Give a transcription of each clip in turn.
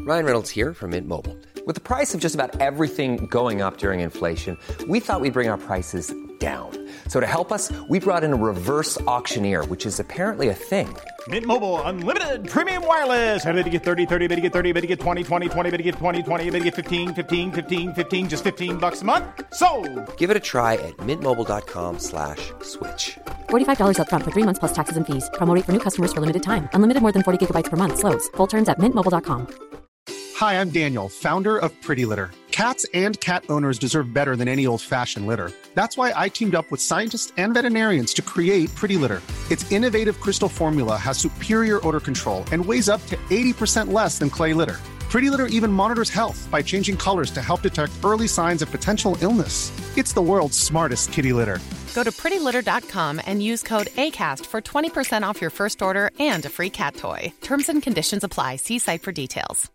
Ryan Reynolds here from Mint Mobile. With the price of just about everything going up during inflation, we thought we'd bring our prices down. So to help us, we brought in a reverse auctioneer, which is apparently a thing. Mint Mobile Unlimited Premium Wireless. How to get 30, 30, bit to get 30, bit to get 20, 20, 20, bit to get 20, 20, bit to get 15, 15, 15, 15, just $15 a month? Sold! Give it a try at mintmobile.com/switch. $45 up front for 3 months plus taxes and fees. Promo rate for new customers for limited time. Unlimited more than 40 gigabytes per month. Slows full terms at mintmobile.com. Hi, I'm Daniel, founder of Pretty Litter. Cats and cat owners deserve better than any old-fashioned litter. That's why I teamed up with scientists and veterinarians to create Pretty Litter. Its innovative crystal formula has superior odor control and weighs up to 80% less than clay litter. Pretty Litter even monitors health by changing colors to help detect early signs of potential illness. It's the world's smartest kitty litter. Go to prettylitter.com and use code ACAST for 20% off your first order and a free cat toy. Terms and conditions apply. See site for details.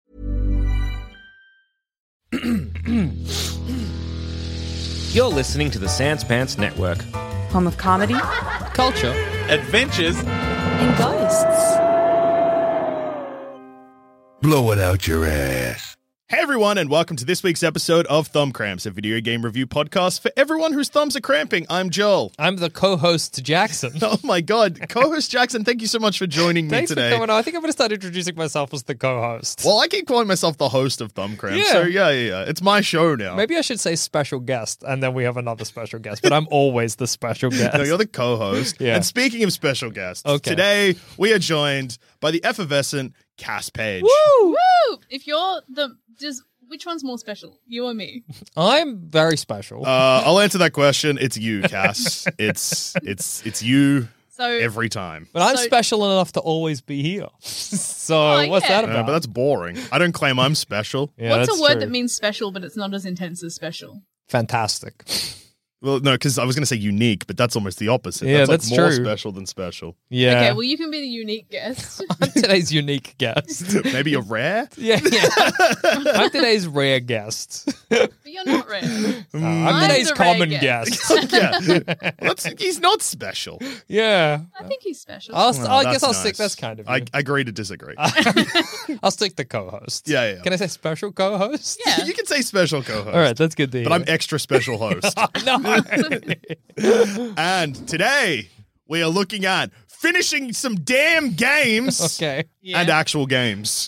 You're listening to the Sans Pants Network. Home of comedy, Culture. Adventures. and ghosts. Blow it out your ass. Hey everyone, and welcome to this week's episode of Thumb Cramps, a video game review podcast for everyone whose thumbs are cramping. I'm Joel. I'm the co-host, Jackson. Oh my god, co-host Jackson, thank you so much for joining me Thanks today. for coming on. I think I'm going to start introducing myself as the co-host. Well, I keep calling myself the host of Thumb Cramps, Yeah. so yeah. It's my show now. Maybe I should say special guest, and then we have another special guest, but I'm always the special guest. No, you're the co-host. Yeah. And speaking of special guests, Okay. today we are joined by the effervescent Cass Page. Woo! Woo! If you're which one's more special, you or me? I'm very special. I'll answer that question. It's you, Cass. it's you So every time. but I'm so- special enough to always be here. So what's yeah. that about? But that's boring. I don't claim I'm special. Yeah, what's that's a word true. that means special, but it's not as intense as special? Fantastic. Well, no, because I was going to say unique, but that's almost the opposite. Yeah, that's that's more true. special than special. Yeah. Okay, well, you can be the unique guest. I'm today's unique guest. Maybe a rare? Yeah. I'm today's rare guest. But you're not rare. I'm I'm today's the rare common guest. guest. Yeah. He's not special. Yeah. I think he's special. I Well, guess that's I'll stick. nice. That's kind of. I you. agree to disagree. I'll stick the co-host. Yeah. Can I say special co-host? Yeah. You can say special co-host. All right, that's good to hear. But I'm extra special host. No. And today we are looking at finishing some damn games Okay. Yeah. and actual games.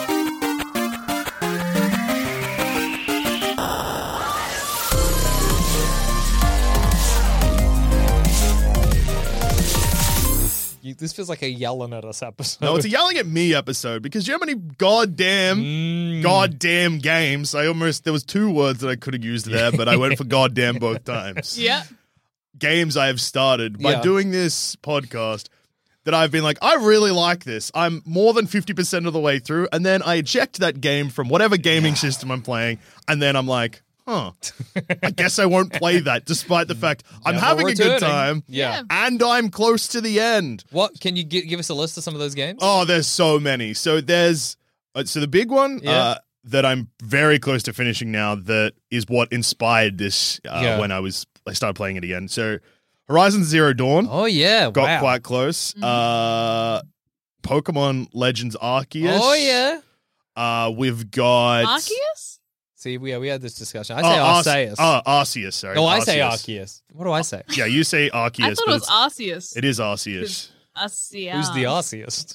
This feels like a yelling at us episode. No, it's a yelling at me episode because you know how many goddamn games. There was two words that I could have used there, but I went for goddamn both times. Yeah. Games I have started by Yeah. doing this podcast that I've been like, I really like this. I'm more than 50% of the way through, and then I eject that game from whatever gaming system I'm playing, and then I'm like, I guess I won't play that, despite the fact I'm Never having a good returning. time, Yeah. and I'm close to the end. What can you give us a list of some of those games? Oh, there's so many. So there's the big one Yeah. that I'm very close to finishing now. That is what inspired this Yeah. when I started playing it again. So Horizon Zero Dawn Oh yeah. got wow. quite close. Pokemon Legends Arceus. Oh yeah. We've got Arceus? See, we had this discussion. I say Arceus. Arceus. Sorry. No, I say Arceus. What do I say? Yeah, you say Arceus. I thought but it was Arceus. it is Arceus. Arceus. Who's the Arceus?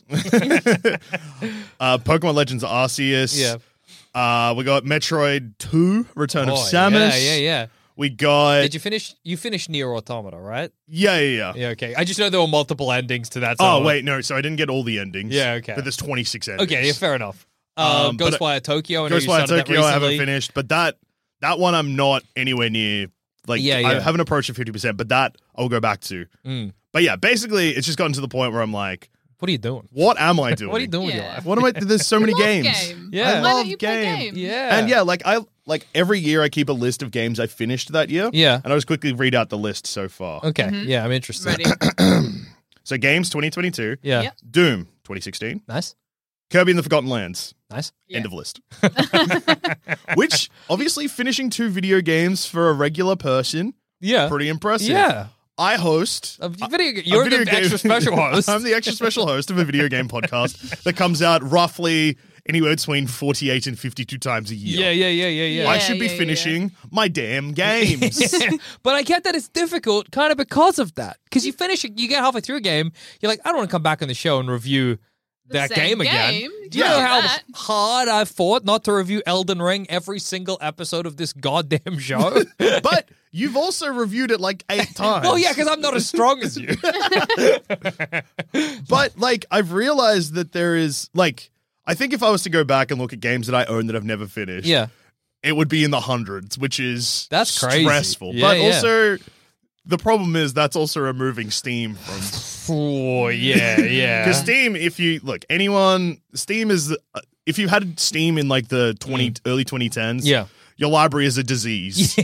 Pokemon Legends Arceus. Yeah. We got Metroid 2, Return of Oh, Samus. Yeah. We got... Did you finish? You finished Nier Automata, right? Yeah. Yeah. Okay. I just know there were multiple endings to that. Oh, so- wait, no. So I didn't get all the endings. Yeah, okay. But there's 26 endings. Okay. Yeah, fair enough. But- Ghostwire Tokyo. I know you Ghostwire started that Tokyo I haven't recently. finished, but that one I'm not anywhere near. Like, Yeah, I yeah. haven't approached the 50%, but that I'll go back to. Mm. But yeah, basically, it's just gotten to the point where I'm like, What are you doing? what am I doing? What are you doing with your Yeah. life? What am I? There's so many Love games. game. Yeah. Why love don't you play game. game? Yeah. And yeah, like every year I keep a list of games I finished that year. Yeah. And I'll just quickly read out the list so far. Okay. Yeah, I'm interested. Ready? So games 2022, Yeah. Yep. Doom 2016, Nice. Kirby and the Forgotten Lands. Nice. Yeah. End of list. Which, obviously, finishing 2 video games for a regular person, Yeah. pretty impressive. Yeah. I host... You're the extra special host. I'm the extra special host of a video game podcast that comes out roughly anywhere between 48 and 52 times a year. Yeah. I should be finishing my damn games. But I get that it's difficult kind of because of that. Because you get halfway through a game, you're like, I don't want to come back on the show and review that same game again. game. Do you know how hard I fought not to review Elden Ring every single episode of this goddamn show? But you've also reviewed it like 8 times. Well, yeah, because I'm not as strong as you. But, like, I've realized that there is, like, I think if I was to go back and look at games that I own that I've never finished, it would be in the hundreds, which is that's crazy. Stressful. Yeah, but also, the problem is that's also removing Steam from... Oh, yeah. Because Steam, if you... Look, Steam is... if you had Steam in, like, the early 2010s, your library is a disease.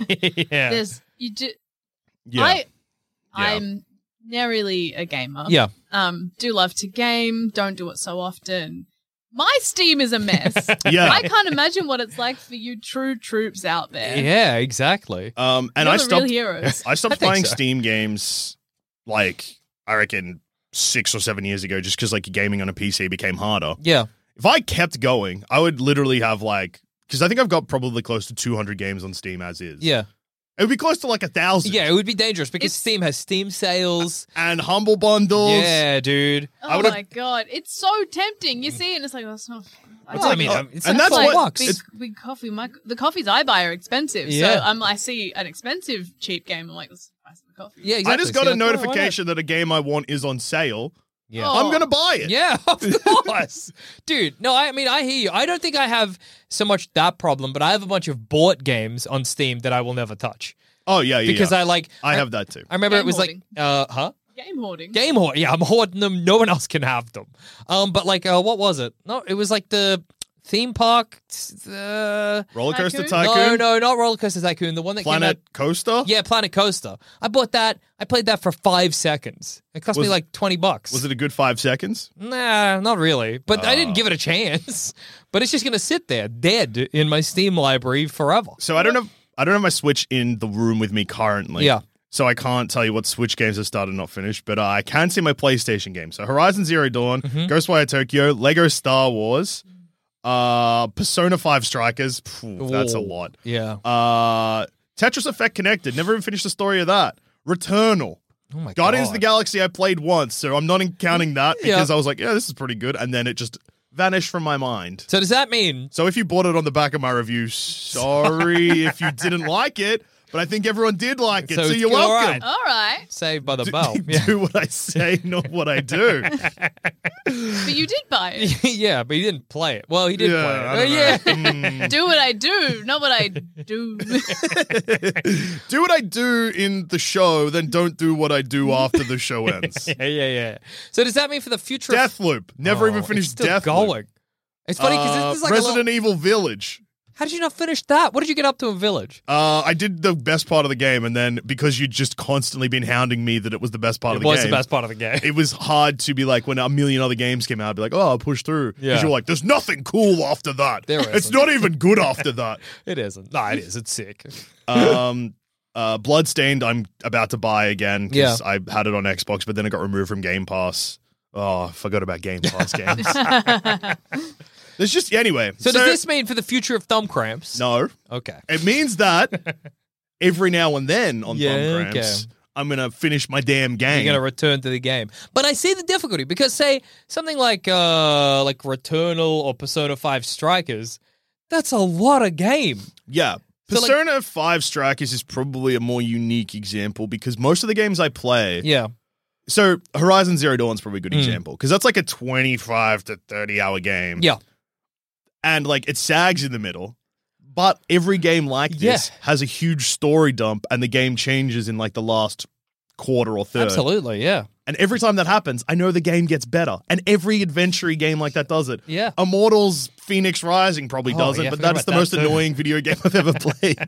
I'm narrowly a gamer. Yeah. Do love to game, don't do it so often. My Steam is a mess. Yeah. I can't imagine what it's like for you true troops out there. Yeah, exactly. And You're I the stopped real heroes. I stopped I think playing so. Steam games, like, I reckon 6 or 7 years ago, just because, like, gaming on a PC became harder. Yeah. If I kept going, I would literally have, like, because I think I've got probably close to 200 games on Steam as is. Yeah. It would be close to, like, 1,000. Yeah, it would be dangerous because Steam has Steam sales. And Humble Bundles. Yeah, dude. Oh my God. It's so tempting. You see it and it's like, oh, it's not. It's and like that's $4. what Big coffee. The coffees I buy are expensive. Yeah. So I see an expensive cheap game. I'm like, this is the price of the coffee. Yeah, exactly. I just got So a you're like, oh, why not? notification that a game I want is on sale. Yeah. I'm going to buy it. Yeah, of course. Dude, no, I mean, I hear you. I don't think I have so much that problem, but I have a bunch of bought games on Steam that I will never touch. Oh, yeah. Because yeah. I have that too. I remember Game it was hoarding. Game hoarding. Game hoarding. Yeah, I'm hoarding them. No one else can have them. But like, what was it? No, it was like the theme park. Roller Coaster Tycoon? Tycoon? No, not Roller Coaster Tycoon. The one that Planet came out. Coaster? Yeah, Planet Coaster. I bought that. I played that for 5 seconds. It cost me like $20. Was it a good 5 seconds? Nah, not really. But I didn't give it a chance. But it's just gonna sit there, dead, in my Steam library forever. So I don't have my Switch in the room with me currently. Yeah. So I can't tell you what Switch games have started and not finished, but I can see my PlayStation games. So Horizon Zero Dawn, Ghostwire Tokyo, Lego Star Wars, Persona 5 Strikers. That's a lot. Yeah. Tetris Effect Connected. Never even finished the story of that. Returnal. Oh my Guardians God. of the Galaxy I played once, so I'm not counting that Yeah. because I was like, yeah, this is pretty good. And then it just vanished from my mind. So does that mean? So if you bought it on the back of my review, sorry if you didn't like it, but I think everyone did like it, so it's you're all welcome. right. All right. Saved by the bell. Do what I say, not what I do. But you did buy it. Yeah, but he didn't play it. Well, he did Yeah, play it. I don't know. Do what I do, not what I do. Do what I do in the show, then don't do what I do after the show ends. Yeah. So does that mean for the future? Deathloop. Never even it's finished still Deathloop. going. It's funny because this is like a Resident little... Evil Village. How did you not finish that? What did you get up to in Village? I did the best part of the game, and then because you'd just constantly been hounding me that it was the best part of the game. It was the best part of the game. It was hard to be like, when a million other games came out, I'd be like, oh, I'll push through. Because Yeah. you're like, there's nothing cool after that. There It's isn't. not even good after that. It isn't. No, it is. It's sick. Bloodstained, I'm about to buy again because Yeah. I had it on Xbox, but then it got removed from Game Pass. Oh, I forgot about Game Pass games. There's just, anyway. So does this mean for the future of thumb cramps? No. Okay. It means that every now and then on Yeah, Thumb Cramps, okay. I'm going to finish my damn game. You're going to return to the game. But I see the difficulty because, say, something like Returnal or Persona 5 Strikers, that's a lot of game. Yeah. So, like- Persona 5 Strikers is probably a more unique example because most of the games I play... Yeah. So Horizon Zero Dawn is probably a good example because that's like a 25 to 30-hour game. Yeah. And like it sags in the middle. But every game like this has a huge story dump and the game changes in like the last quarter or third. Absolutely, yeah. And every time that happens, I know the game gets better. And every adventure game like that does it. Yeah. Immortals Phoenix Rising probably does it, yeah, I but forgot that's the about most that too. annoying video game I've ever played.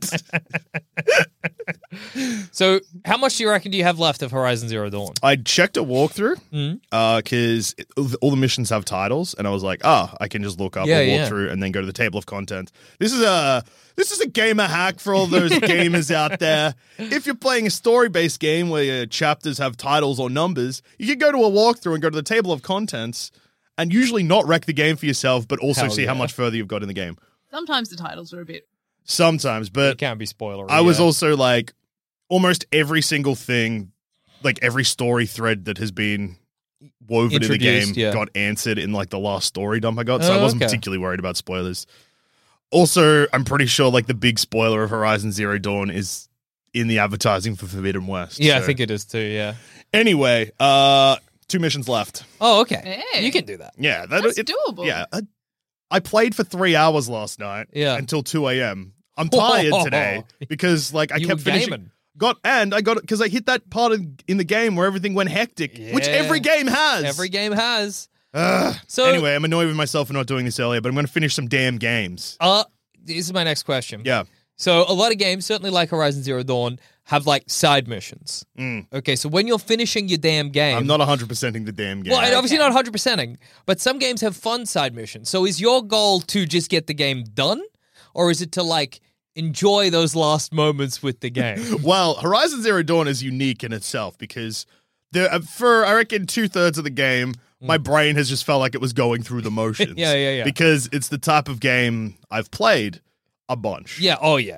So how much do you reckon do you have left of Horizon Zero Dawn? I checked a walkthrough Mm-hmm. because all the missions have titles, and I was like, I can just look up Yeah, a yeah. walkthrough and then go to the table of content. This is a gamer hack for all those gamers out there. If you're playing a story-based game where your chapters have titles or numbers, you can go to a walkthrough and go to the table of contents and usually not wreck the game for yourself, but also Hell see how yeah. much further you've got in the game. Sometimes the titles are a bit. Sometimes, It but can't be spoilery. I was yeah. also like, almost every single thing, like every story thread that has been woven in the game Introduced, yeah. got answered in like the last story dump I got, so I Oh, wasn't okay. particularly worried about spoilers. Also, I'm pretty sure like the big spoiler of Horizon Zero Dawn is in the advertising for Forbidden West. Yeah, I so- think it is too. Yeah. Anyway, 2 missions left. Oh, okay. Hey. You can do that. Yeah, That's doable. Yeah, I played for 3 hours last night. Yeah. until 2 a.m. I'm tired today because like I You kept were finishing. gaming. I got it because I hit that part in the game where everything went hectic, which Yeah. every game has. Every game has. Ugh. So- anyway, I'm annoyed with myself for not doing this earlier, but I'm going to finish some damn games. This is my next question. Yeah. So a lot of games, certainly like Horizon Zero Dawn, have like side missions. Okay, so when you're finishing your damn game, I'm not 100%ing the damn game. well, and obviously not 100%ing, but some games have fun side missions. So is your goal to just get the game done, or is it to like enjoy those last moments with the game? Well, Horizon Zero Dawn is unique in itself because for I reckon 2/3 of the game, my brain has just felt like it was going through the motions. Yeah. Because it's the type of game I've played a bunch. Yeah. Oh yeah.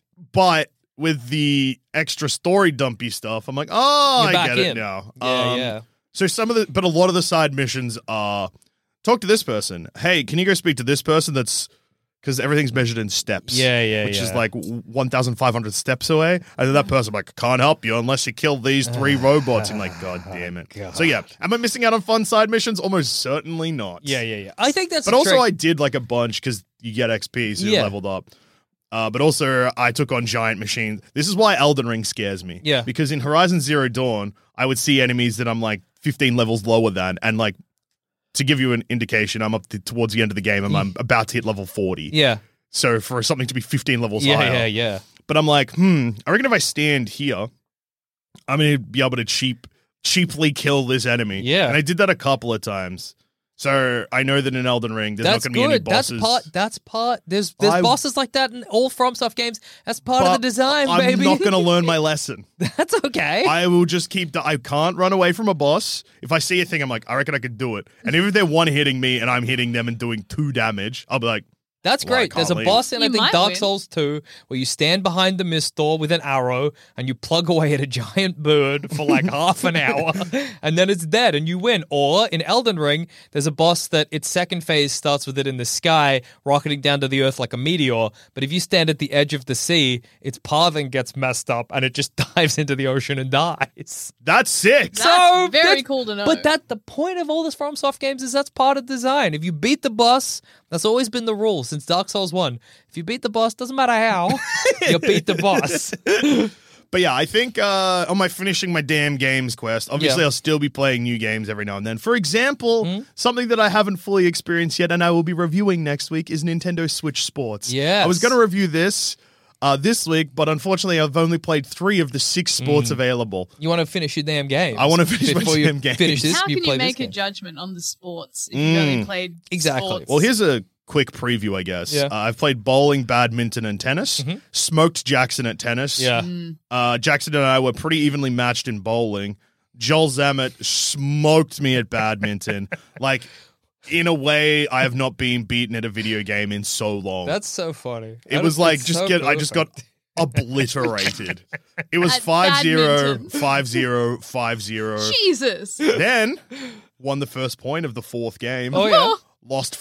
But with the extra story dumpy stuff, I'm like, oh, You're I back get it in. now. Yeah. So but a lot of the side missions are talk to this person. Hey, can you go speak to this person? That's because everything's measured in steps. Yeah, which is yeah. like 1,500 steps away. And then that person like, can't help you unless you kill these 3 robots. I'm like, God damn it. So yeah, am I missing out on fun side missions? Almost certainly not. Yeah. I think that's. But the also, trick. I did like a bunch because you get XP, so Yeah. you leveled up. But also, I took on giant machines. This is why Elden Ring scares me. Yeah. Because in Horizon Zero Dawn, I would see enemies that I'm like 15 levels lower than, and like to give you an indication, I'm up towards the end of the game, and I'm about to hit level 40. Yeah. So for something to be 15 levels higher. Yeah. But I'm like, I reckon if I stand here, I'm going to be able to cheaply kill this enemy. Yeah. And I did that a couple of times. So I know that in Elden Ring, there's That's not going to be any good. bosses. That's part. There's bosses like that in all FromSoft games. That's part of But the design, I'm baby. not going to learn my lesson. That's okay. I will just keep. I can't run away from a boss. If I see a thing, I'm like, I reckon I could do it. And if they're one hitting me and I'm hitting them and doing 2 damage, I'll be like, That's well, I great. There's a can't boss in, I You think, might Dark win. Souls 2, where you stand behind the mist door with an arrow and you plug away at a giant bird for like half an hour, and then it's dead and you win. Or in Elden Ring, there's a boss that its second phase starts with it in the sky, rocketing down to the earth like a meteor. But if you stand at the edge of the sea, its pathing gets messed up and it just dives into the ocean and dies. that's sick. That's very cool to know. But the point of all this FromSoft games is that's part of design. If you beat the boss, that's always been the rule since Dark Souls 1. If you beat the boss, doesn't matter how, you beat the boss. But yeah, I think on my finishing my damn games quest, obviously Yeah. I'll still be playing new games every now and then. For example, something that I haven't fully experienced yet and I will be reviewing next week is Nintendo Switch Sports. Yes. I was going to review this week, but unfortunately I've only played 3 of the 6 sports available. You want to finish your damn game. I wanna finish my Before you damn games. Finish this, how can play you make this a game. judgment on the sports if you've only played Exactly. sports? Well, here's a quick preview, I guess. Yeah. I've played bowling, badminton, and tennis. Smoked Jackson at tennis. Yeah. Jackson and I were pretty evenly matched in bowling. Joel Zammett smoked me at badminton. Like, in a way, I have not been beaten at a video game in so long. That's so funny. It was like, It's so I just got obliterated. It was At 5-0, badminton. 5-0, 5-0. Jesus. Then, won the first point of the 4th game. Oh, yeah. Lost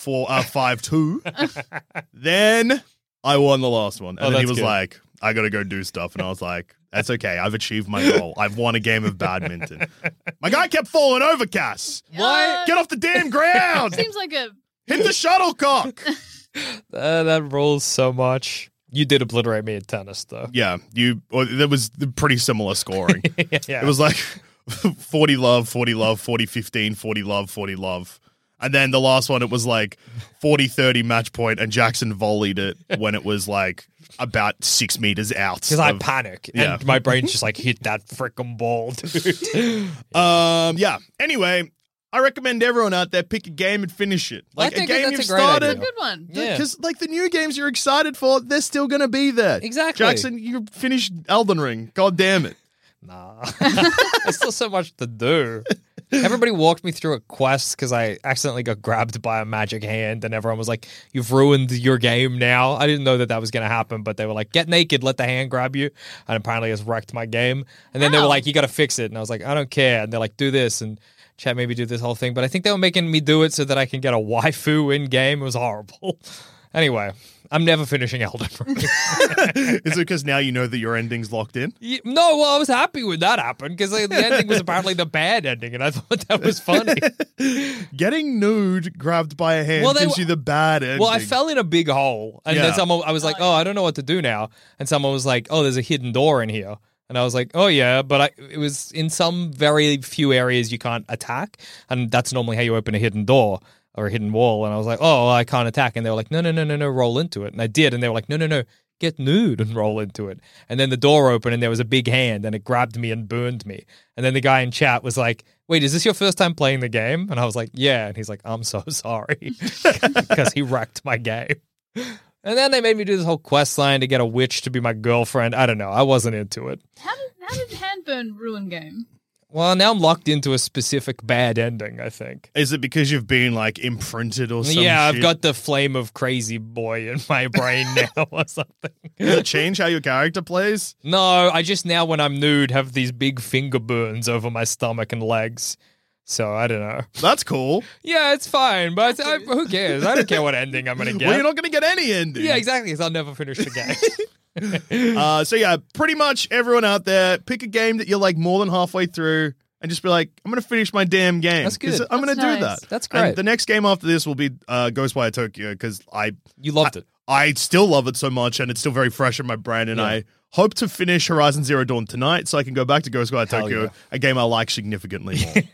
5-2. Then I won the last one. And then he that's was good. like, I got to go do stuff. And I was like, that's okay. I've achieved my goal. I've won a game of badminton. My guy kept falling over, Cass. What? Get off the damn ground. Seems like a Hit the shuttlecock. That rolls so much. You did obliterate me at tennis, though. Yeah, there was pretty similar scoring. Yeah. It was like 40 love, 40 love, 40 15, 40 love, 40 love. And then the last one, it was like 40-30 match point, and Jackson volleyed it when it was like about 6 meters out. Because I panic, Yeah. and my brain's just like, hit that freaking ball, dude. Yeah. Anyway, I recommend everyone out there pick a game and finish it. Like I think a game that's you've a great started. idea. good one. Yeah. Because like the new games you're excited for, they're still going to be there. Exactly. Jackson, you finished Elden Ring. God damn it. Nah. There's still so much to do. Everybody walked me through a quest because I accidentally got grabbed by a magic hand, and everyone was like, "You've ruined your game now." I didn't know that was going to happen, but they were like, "Get naked, let the hand grab you," and apparently it's wrecked my game. And then they were like, "You got to fix it," and I was like, "I don't care." And they're like, "Do this," and chat made me do this whole thing. But I think they were making me do it so that I can get a waifu in game. It was horrible. Anyway, I'm never finishing Elden Ring. Is it because now you know that your ending's locked in? No, well, I was happy when that happened because the ending was apparently the bad ending, and I thought that was funny. Getting nude grabbed by a hand gives you the bad ending. Well, I fell in a big hole, and then I was like, "Oh, I don't know what to do now," and someone was like, "Oh, there's a hidden door in here." And I was like, "Oh yeah," but it was in some very few areas you can't attack, and that's normally how you open a hidden door or a hidden wall. And I was like, "Oh, I can't attack," and they were like, "No, roll into it." And I did, and they were like, "No, get nude and roll into it." And then the door opened, and there was a big hand, and it grabbed me and burned me. And then the guy in chat was like, "Wait, is this your first time playing the game?" And I was like, "Yeah," and he's like, "I'm so sorry," because he wrecked my game. And then they made me do this whole quest line to get a witch to be my girlfriend. I don't know. I wasn't into it. How did handburn ruin game? Well, now I'm locked into a specific bad ending, I think. Is it because you've been, like, imprinted or something? Yeah, I've got the flame of crazy boy in my brain now or something. Does it change how your character plays? No, I just now, when I'm nude, have these big finger burns over my stomach and legs. So, I don't know. That's cool. Yeah, it's fine, but who cares? I don't care what ending I'm going to get. Well, you're not going to get any ending. Yeah, exactly, because I'll never finish the game. So yeah, pretty much everyone out there, pick a game that you're like more than halfway through and just be like, I'm going to finish my damn game. That's good. I'm going to do that. That's great. And the next game after this will be Ghostwire Tokyo because You loved it. I still love it so much and it's still very fresh in my brain and I hope to finish Horizon Zero Dawn tonight so I can go back to Ghostwire Tokyo, a game I like significantly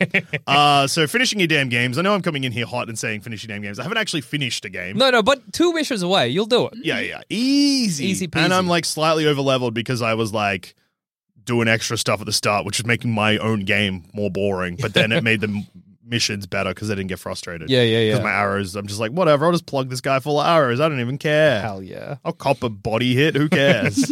more. So finishing your damn games. I know I'm coming in here hot and saying finish your damn games. I haven't actually finished a game. No, but 2 missions away. You'll do it. Yeah. Easy peasy. And I'm like slightly over leveled because I was like doing extra stuff at the start, which is making my own game more boring. But then it made the missions better because I didn't get frustrated. Yeah. Because my arrows, I'm just like, whatever, I'll just plug this guy full of arrows. I don't even care. Hell yeah. I'll cop a body hit. Who cares?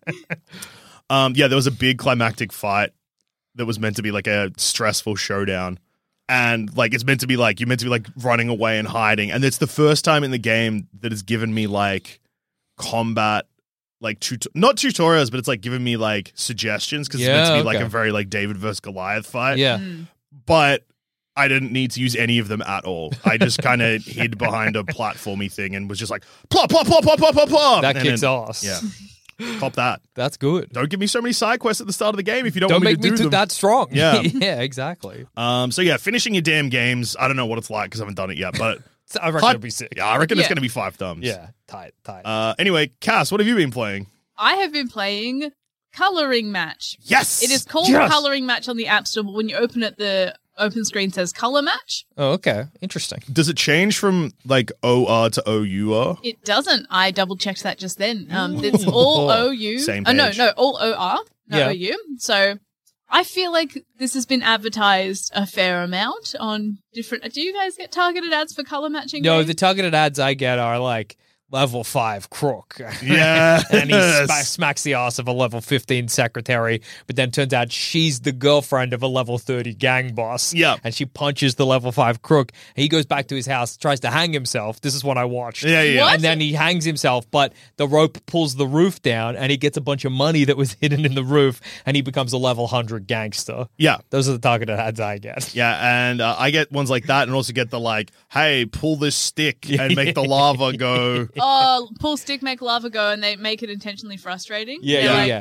There was a big climactic fight that was meant to be like a stressful showdown. And like it's meant to be like you're meant to be like running away and hiding. And it's the first time in the game that has given me like combat, like not tutorials, but it's like giving me like suggestions because it's meant to be like a very like David versus Goliath fight. Yeah. But I didn't need to use any of them at all. I just kind of hid behind a platformy thing and was just like, plop, plop, plop, plop, plop, plop, plop. That kicks ass. Yeah. Cop that. That's good. Don't give me so many side quests at the start of the game if you don't Don't want me make to do me them. that strong. Yeah. Yeah, exactly. So yeah, finishing your damn games. I don't know what it's like because I haven't done it yet, but I reckon it'll be sick. Yeah, I reckon it's going to be 5 thumbs. Yeah, tight. Anyway, Cass, what have you been playing? I have been playing Coloring Match. Yes! It is called Coloring Match on the App Store, but when you open it, the open screen says Color Match. Oh, okay. Interesting. Does it change from like OR to OUR? It doesn't. I double checked that just then. It's all OU. Same No, page. all OR, not OU. So I feel like this has been advertised a fair amount on different. Do you guys get targeted ads for color matching? No, games? the targeted ads I get are like level 5 crook. Yeah. And he smacks the ass of a level 15 secretary, but then turns out she's the girlfriend of a level 30 gang boss. Yeah. And she punches the level 5 crook. He goes back to his house, tries to hang himself. This is what I watched. Yeah. What? And then he hangs himself, but the rope pulls the roof down and he gets a bunch of money that was hidden in the roof and he becomes a level 100 gangster. Yeah. Those are the targeted ads I get. Yeah, and I get ones like that and also get the like, hey, pull this stick and make the lava go. Oh, pull stick, make lava go, and they make it intentionally frustrating. Yeah.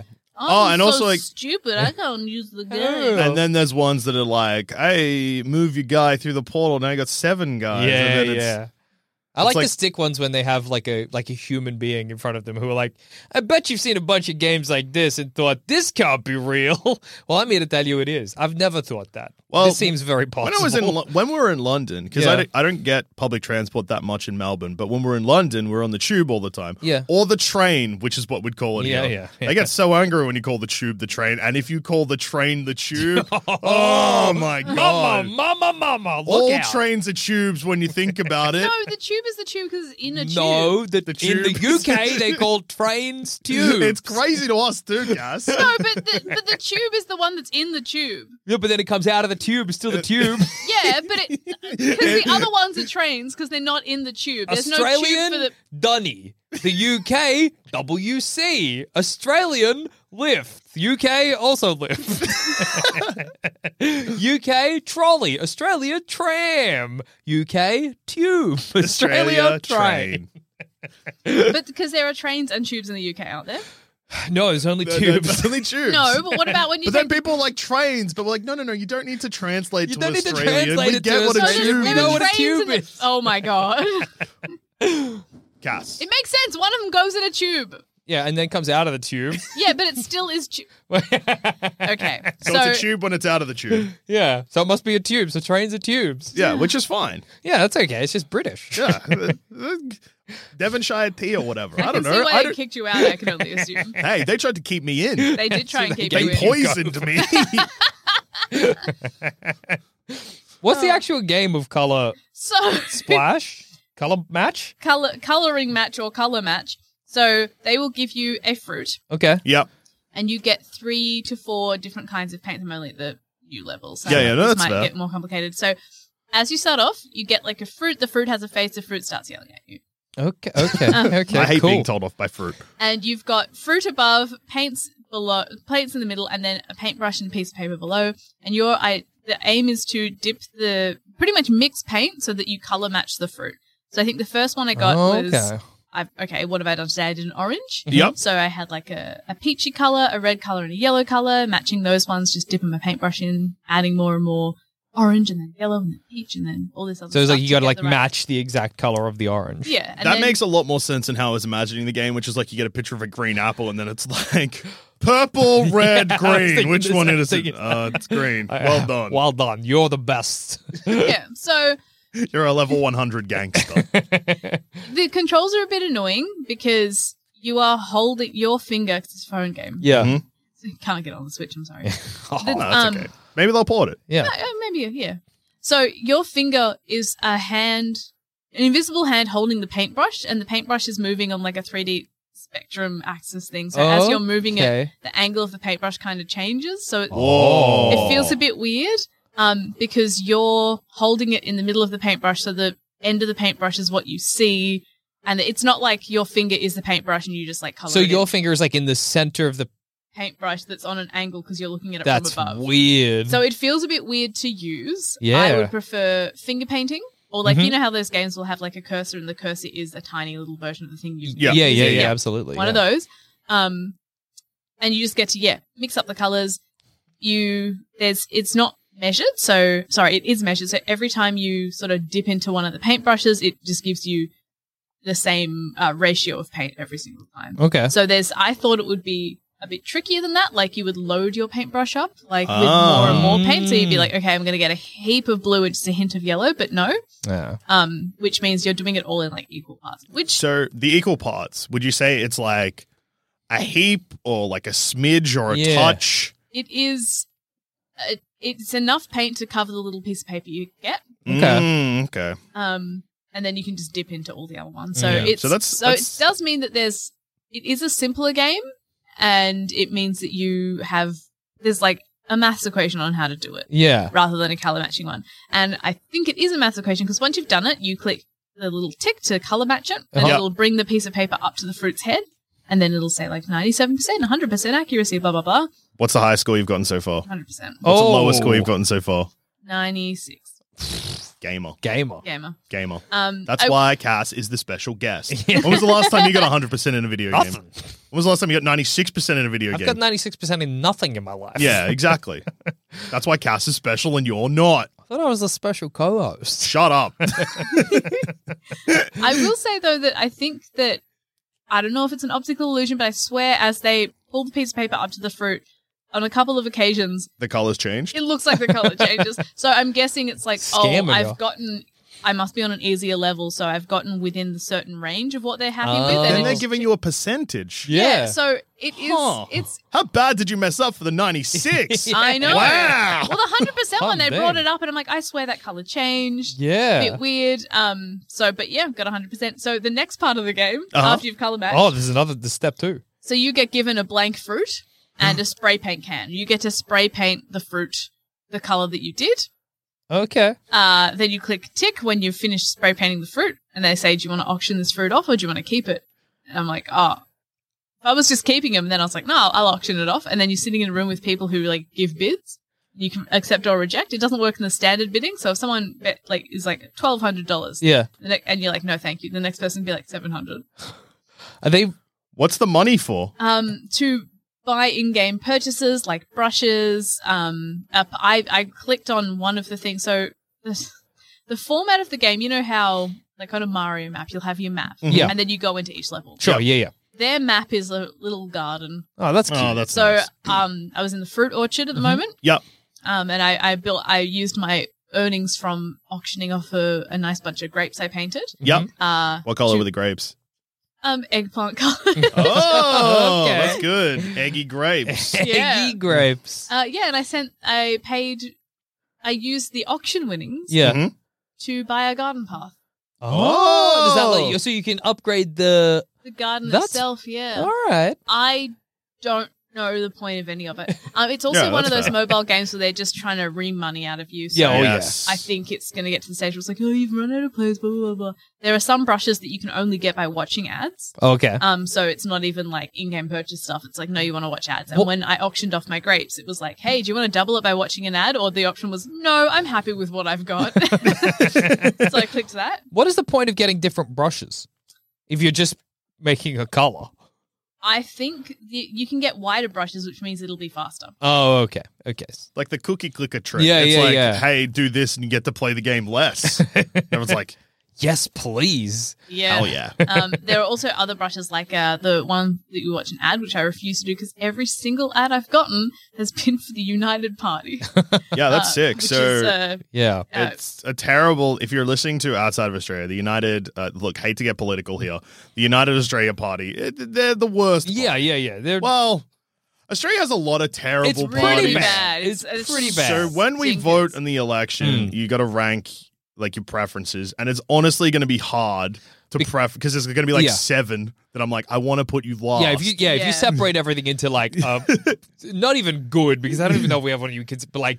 Oh, and so also, like- stupid. I can't use the gun. And then there's ones that are like, hey, move your guy through the portal. Now you got 7 guys. And then it's- I like like- the stick ones when they have like a human being in front of them who are like, I bet you've seen a bunch of games like this and thought this can't be real. Well, I'm here to tell you it is. I've never thought that. Well, this seems very possible. When we were in London, because I don't get public transport that much in Melbourne, but when we're in London, we're on the tube all the time. Yeah. Or the train, which is what we'd call it here. Yeah. I get so angry when you call the tube the train, and if you call the train the tube, oh my God. Mama, look all out. trains are tubes when you think about it. No, the tube is the tube because it's in a tube. No, in tube the UK they call trains tubes. It's crazy to us too, Cass. No, but the tube is the one that's in the tube. Yeah, but then it comes out of the tube. It's still the tube. Yeah, but because the other ones are trains because they're not in the tube. There's Australian, no tube for the. Dunny. The UK, WC. Australian, lift. UK, also lift. UK, trolley. Australia, tram. UK, tube. Australia, train. But because there are trains and tubes in the UK, aren't there? No, there's only tubes. There's only tubes. No, but what about when you? But then people like trains, but we're like, no, you don't need to translate You to don't need to Australian. translate We it get to what a Australian. tube You know is. what a tube Trains is. Oh my god! Cass. It makes sense. One of them goes in a tube. Yeah, and then comes out of the tube. Yeah, but it still is tube. Okay, So it's a tube when it's out of the tube. Yeah, so it must be a tube. So trains are tubes. Yeah, which is fine. Yeah, that's okay. It's just British. Yeah. Devonshire tea or whatever. I don't can know. see why they kicked you out. I can only assume. Hey, they tried to keep me in. They did try and keep They you in. poisoned me. What's the actual game of color So splash? Color match? coloring match or color match. So they will give you a fruit, Okay. Yep. and you get 3 to 4 different kinds of paint. I'm only at the new level, so Yeah, no, this that's might fair. get more complicated. So as you start off, you get like a fruit. The fruit has a face. The fruit starts yelling at you. Okay. Okay. I hate cool. being told off by fruit. And you've got fruit above, paints below, paints in the middle, and then a paintbrush and a piece of paper below. And the aim is to dip pretty much mix paint so that you color match the fruit. So I think the first one I got was, what have I done today? I did an orange. Yep. So I had like a peachy color, a red color, and a yellow color. Matching those ones, just dipping my paintbrush in, adding more and more orange, and then yellow, and then peach, and then all this other So stuff. it's like you got to get like the right- match the exact color of the orange. Yeah. And That then, makes a lot more sense than how I was imagining the game, which is like you get a picture of a green apple and then it's like purple, red, I was green. thinking Which the one same is it? thing. It's green. Well done. Well done. You're the best. Yeah. So You're a level 100 gangster. the controls are a bit annoying because you are holding your finger, 'cause it's a phone game. Yeah. Mhm. So you can't get on the Switch, I'm sorry. No, that's okay. Maybe they'll port it. Yeah. Maybe, yeah. So your finger is an invisible hand holding the paintbrush, and the paintbrush is moving on like a 3D spectrum axis thing. So as you're moving it, Okay. the angle of the paintbrush kind of changes. So Oh. it feels a bit weird because you're holding it in the middle of the paintbrush, so the end of the paintbrush is what you see. And it's not like your finger is the paintbrush and you just like color So it your in. finger is like in the center of the. Paintbrush that's on an angle because you're looking at it That's from above. weird. So it feels a bit weird to use. Yeah. I would prefer finger painting. Or like, Mhm. you know how those games will have like a cursor and the cursor is a tiny little version of the thing you Yeah. yeah, absolutely. One of those. And you just get to, mix up the colors. It's not measured. So, sorry, it is measured. So every time you sort of dip into one of the paintbrushes, it just gives you the same ratio of paint every single time. Okay. So I thought it would be a bit trickier than that. Like you would load your paintbrush up like with more and more paint. So you'd be like, okay, I'm going to get a heap of blue and just a hint of yellow, but no. Yeah. Which means you're doing it all in like equal parts. So the equal parts, would you say it's like a heap or like a smidge or a touch? It is. It's enough paint to cover the little piece of paper you get. Okay. Okay. And then you can just dip into all the other ones. So Yeah. it's So it does mean that it is a simpler game, and it means that there's like a maths equation on how to do it. Yeah. Rather than a color matching one. And I think it is a maths equation because once you've done it, you click the little tick to color match it, and Uh-huh. it'll bring the piece of paper up to the fruit's head, and then it'll say like 97%, 100% accuracy, blah blah blah. What's the highest score you've gotten so far? 100%. What's the lowest score you've gotten so far? 96. Gamer. Gamer. That's why Cass is the special guest. When was the last time you got 100% in a video game? When was the last time you got 96% in a video I've game? got 96% in nothing in my life. Yeah, exactly. That's why Cass is special and you're not. I thought I was a special co-host. Shut up. I will say though that I think that I don't know if it's an optical illusion, but I swear as they pull the piece of paper up to the fruit on a couple of occasions, The color's changed. it looks like the color changes. So I'm guessing it's like, Scamming you. I've gotten I must be on an easier level, so I've gotten within the certain range of what they're happy with. Then And they're it's- giving you a percentage. yeah. So it is. Huh. It's. How bad did you mess up for the 96? I know. Wow. Well, the 100% one, they Fun brought day. it up, and I'm like, I swear that color changed. Yeah. A bit weird. But yeah, got 100%. So the next part of the game, Uh-huh. after you've color matched, Oh, there's step 2. so you get given a blank fruit and a spray paint can. You get to spray paint the fruit the color that you did. Okay. Then you click tick when you've finished spray painting the fruit, and they say, do you want to auction this fruit off or do you want to keep it? And I'm like, oh. If I was just keeping them, then I was like, no, I'll auction it off. And then you're sitting in a room with people who like give bids. You can accept or reject. It doesn't work in the standard bidding. So if someone is like $1,200, Yeah. and you're like, no, thank you, the next person would be like $700. Are they? What's the money for? To buy in-game purchases like brushes. I clicked on one of the things. So the format of the game, you know how like on a Mario map, you'll have your map, Yeah. and then you go into each level. Sure. Yeah. Their map is a little garden. Oh, that's cute. Oh, that's So nice. I was in the fruit orchard at the moment. Yep. And I used my earnings from auctioning off a nice bunch of grapes I painted. Yep. Uh, What color to- were the grapes? Eggplant color. Oh, Okay. that's good. Eggy grapes. Yeah. Eggy grapes. Yeah, and I used the auction winnings Yeah. Mhm. to buy a garden path. Oh, does that let you? So you can upgrade the. The garden That's- itself, yeah. All right. I don't know the point of any of it. It's also Yeah, one of that's those fair. mobile games where they're just trying to ream money out of you. So Yeah, oh, Yes. I think it's going to get to the stage where it's like, oh, you've run out of players, blah, blah, blah. There are some brushes that you can only get by watching ads. Okay. So it's not even like in-game purchase stuff. It's like, no, you want to watch ads. And Well- when I auctioned off my grapes, it was like, hey, do you want to double it by watching an ad? Or the option was, no, I'm happy with what I've got. So I clicked that. What is the point of getting different brushes if you're just making a color? I think you can get wider brushes, which means it'll be faster. Oh, okay. Okay. Like the cookie clicker trick. Yeah, it's yeah, like, yeah. hey, do this and you get to play the game less. Everyone's like, Yes, please. Yeah. hell yeah. There are also other brushes like the one that you watch an ad, which I refuse to do because every single ad I've gotten has been for the United Party. Yeah, that's sick. Which So is, Yeah. it's a terrible, if you're listening to outside of Australia, the United, look, hate to get political here, the United Australia Party, they're the worst. Yeah, yeah, yeah. They're Well, Australia has a lot of terrible it's pretty parties. bad. bad. It's pretty bad. So when we Stinkers. vote in the election, you got to rank like your preferences, and it's honestly going to be hard to because there's going to be like Yeah. 7 that I'm like, I want to put you last. Yeah, if you Yeah. separate everything into like not even good, because I don't even know if we have one of you kids, but like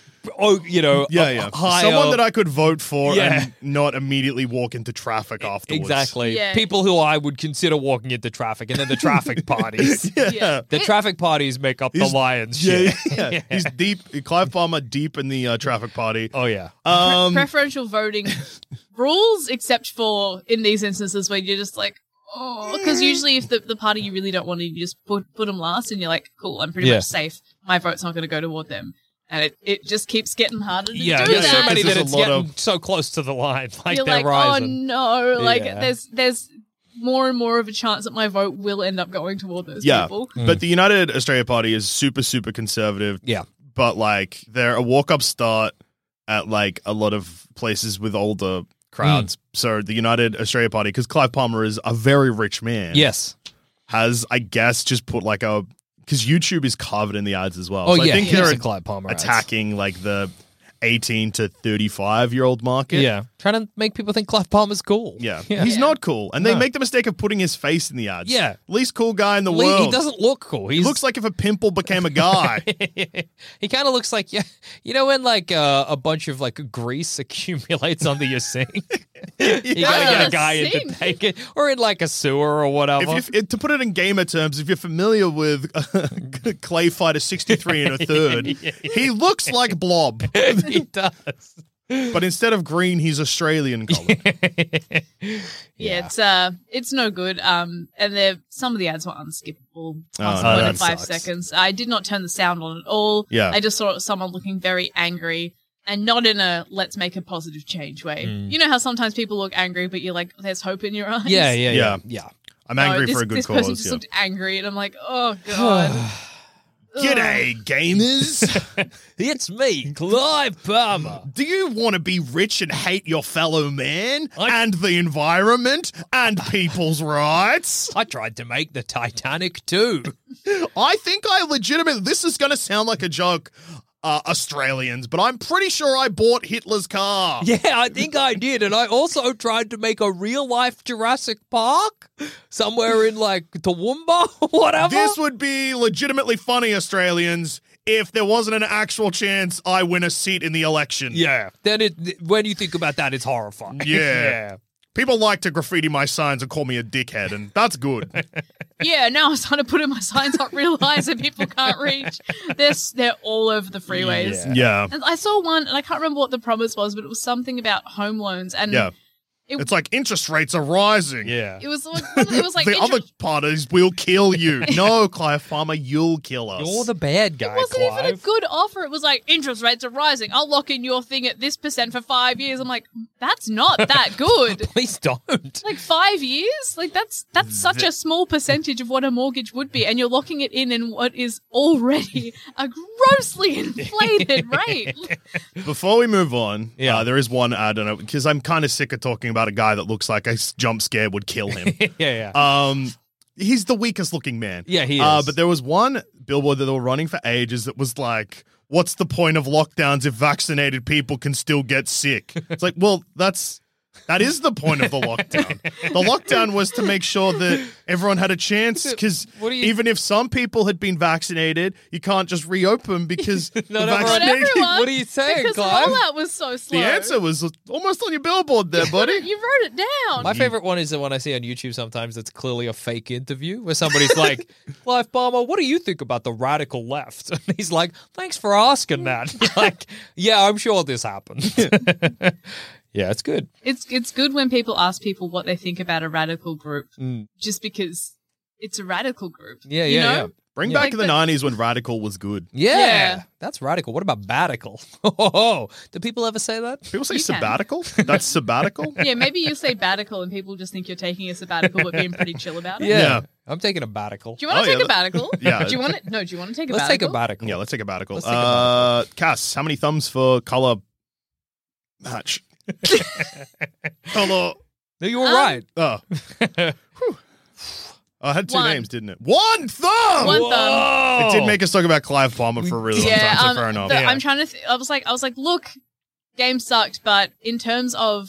higher, someone that I could vote for Yeah. and not immediately walk into traffic afterwards. exactly Yeah. people who I would consider walking into traffic, and then the traffic parties. Yeah. The traffic parties make up the He's- lion's Yeah, share. yeah. He's deep. Clive Palmer deep in the traffic party. Oh yeah. preferential voting rules, except for in these instances where you're just like, oh, because usually if the party you really don't want to, you just put them last, and you're like, cool, I'm pretty Yeah. much safe. My vote's not going to go toward them, and it just keeps getting harder to Yeah, do there's that. so many that There's a it's lot getting of- so close to the line, like You're they're like, rising. oh no, like Yeah. there's more and more of a chance that my vote will end up going toward those Yeah, people. but the United Australia Party is super, super conservative. Yeah. But like they're a walk-up start at like a lot of places with older crowds. So the United Australia Party, because Clive Palmer is a very rich man, Yes. has I guess just put like because YouTube is covered in the ads as well. Oh so yeah. I think heaps they're of Clive Palmer ads. attacking like the 18 to 35-year-old market. Yeah, trying to make people think Clive Palmer's cool. Yeah. He's not cool. And they make the mistake of putting his face in the ads. Yeah. Least cool guy in the Lee, world. he doesn't look cool. He looks like if a pimple became a guy. He kind of looks like, yeah, you know when like a bunch of like grease accumulates under your sink? You gotta get a guy in to Sink. take it, or in like a sewer or whatever. To put it in gamer terms, if you're familiar with Clay Fighter 63 and a third, he looks like Blob. He does. But instead of green, he's Australian colored. Yeah, it's no good. And some of the ads were unskippable. Past no, more that than 5 sucks. seconds. I did not turn the sound on at all. Yeah. I just saw someone looking very angry, and not in a let's make a positive change way. You know how sometimes people look angry, but you're like, there's hope in your eyes. Yeah. I'm angry No, for a good this person cause. just Yeah. looked angry, and I'm like, oh god. G'day, gamers. It's me, Clive Palmer. Do you want to be rich and hate your fellow man and the environment and people's rights? I tried to make the Titanic too. I think I legitimately, this is going to sound like a joke, Australians, but I'm pretty sure I bought Hitler's car. Yeah, I think I did. And I also tried to make a real-life Jurassic Park somewhere in, like, Toowoomba or whatever. This would be legitimately funny, Australians, if there wasn't an actual chance I win a seat in the election. Yeah. Then when you think about that, it's horrifying. Yeah. People like to graffiti my signs and call me a dickhead, and that's good. Yeah, now I'm starting to put in my signs up real high so people can't reach. They're all over the freeways. Yeah. And I saw one, and I can't remember what the promise was, but it was something about home loans. And it's like interest rates are rising. Yeah. it was like the other part is we'll kill you. No, Clive Palmer, you'll kill us. You're the bad guy, It wasn't Clive. even a good offer. It was like, interest rates are rising. I'll lock in your thing at this % for 5 years. I'm like, that's not that good. Please don't. Like 5 years? Like that's such a small percentage of what a mortgage would be, and you're locking it in what is already a grossly inflated rate. Before we move on, Yeah. there is one ad, because I'm kind of sick of talking about a guy that looks like a jump scare would kill him. Yeah. He's the weakest looking man. Yeah, he is. But there was one billboard that they were running for ages that was like, what's the point of lockdowns if vaccinated people can still get sick? It's like, well, that is the point of the lockdown. The lockdown was to make sure that everyone had a chance, because even if some people had been vaccinated, you can't just reopen because the vaccinated... What are you saying, because Clive? the rollout was so slow. The answer was almost on your billboard there, buddy. You wrote it down. My favorite one is the one I see on YouTube sometimes that's clearly a fake interview where somebody's like, Clive Palmer, what do you think about the radical left? And he's like, thanks for asking that. You're like, yeah, I'm sure this happened. Yeah, it's good. It's good when people ask people what they think about a radical group, just because it's a radical group. Yeah, you know? yeah. Bring Yeah. back the 90s when radical was good. Yeah, that's radical. What about badical? Oh, do people ever say that? People say You can. sabbatical? That's sabbatical? Yeah, maybe you say badical and people just think you're taking a sabbatical but being pretty chill about it. Yeah. I'm taking a badical. Do you want to Oh, take yeah. a badical? Yeah. Do you want it? No, do you want to take a Let's take a badical? badical. Yeah, let's take a badical. Let's take a Cass, how many thumbs for color match? Color. No, you were right. Oh. Whew. I had two One. names, didn't it? One thumb! One thumb. It did make us talk about Clive Palmer for a really long Yeah, time, so fair enough. I'm trying to. I was like, look, game sucked, but in terms of,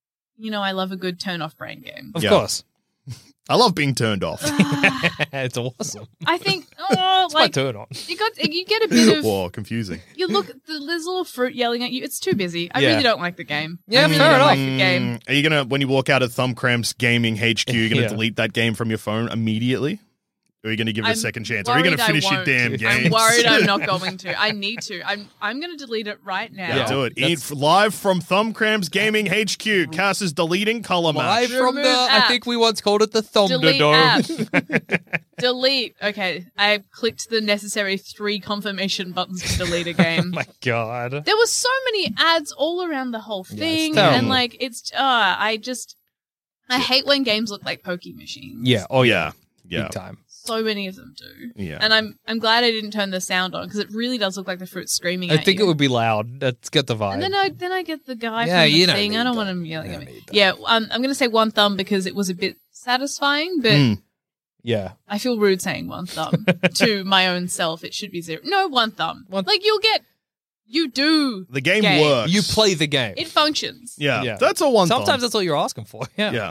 I love a good turn off brain game. Of Yeah. course. I love being turned off. It's awesome. I think, It's my like turn on. you get a bit of. Whoa, confusing. You look, there's little fruit yelling at you. It's too busy. I Yeah. really don't like the game. Yeah, I really fair don't enough. like the game. Are you going to, when you walk out of Thumb Cramps Gaming HQ, you're going to Yeah. delete that game from your phone immediately? Or are you going to give it a I'm second chance? Or are you going to worried I finish your won't. damn game? I'm worried I'm not going to. I need to. I'm going to delete it right now. Yeah, do it. Live from Thumb Cramps Gaming HQ. Cass is deleting color match. Live from Remove the, I app. think we once called it the Delete app. Thunderdome. Delete. Okay, I clicked the necessary 3 confirmation buttons to delete a game. My God. There was so many ads all around the whole thing, terrible. and like it's. I hate when games look like Poke machines. Yeah. Oh, Yeah. Yeah. Big time. So many of them do. Yeah. And I'm glad I didn't turn the sound on because it really does look like the fruit screaming I at think you. it would be loud. That's got the vibe. And then I get the guy Yeah, from the you don't thing. need I don't that. want him yelling You at don't me. need that. Yeah, I'm going to say one thumb because it was a bit satisfying, but Mm. Yeah. I feel rude saying one thumb to my own self. It should be 0. No, one thumb. One- Like you do. The game Game. works. You play the game. It functions. Yeah. Yeah. That's a one Sometimes thumb. that's all you're asking for. Yeah. Yeah.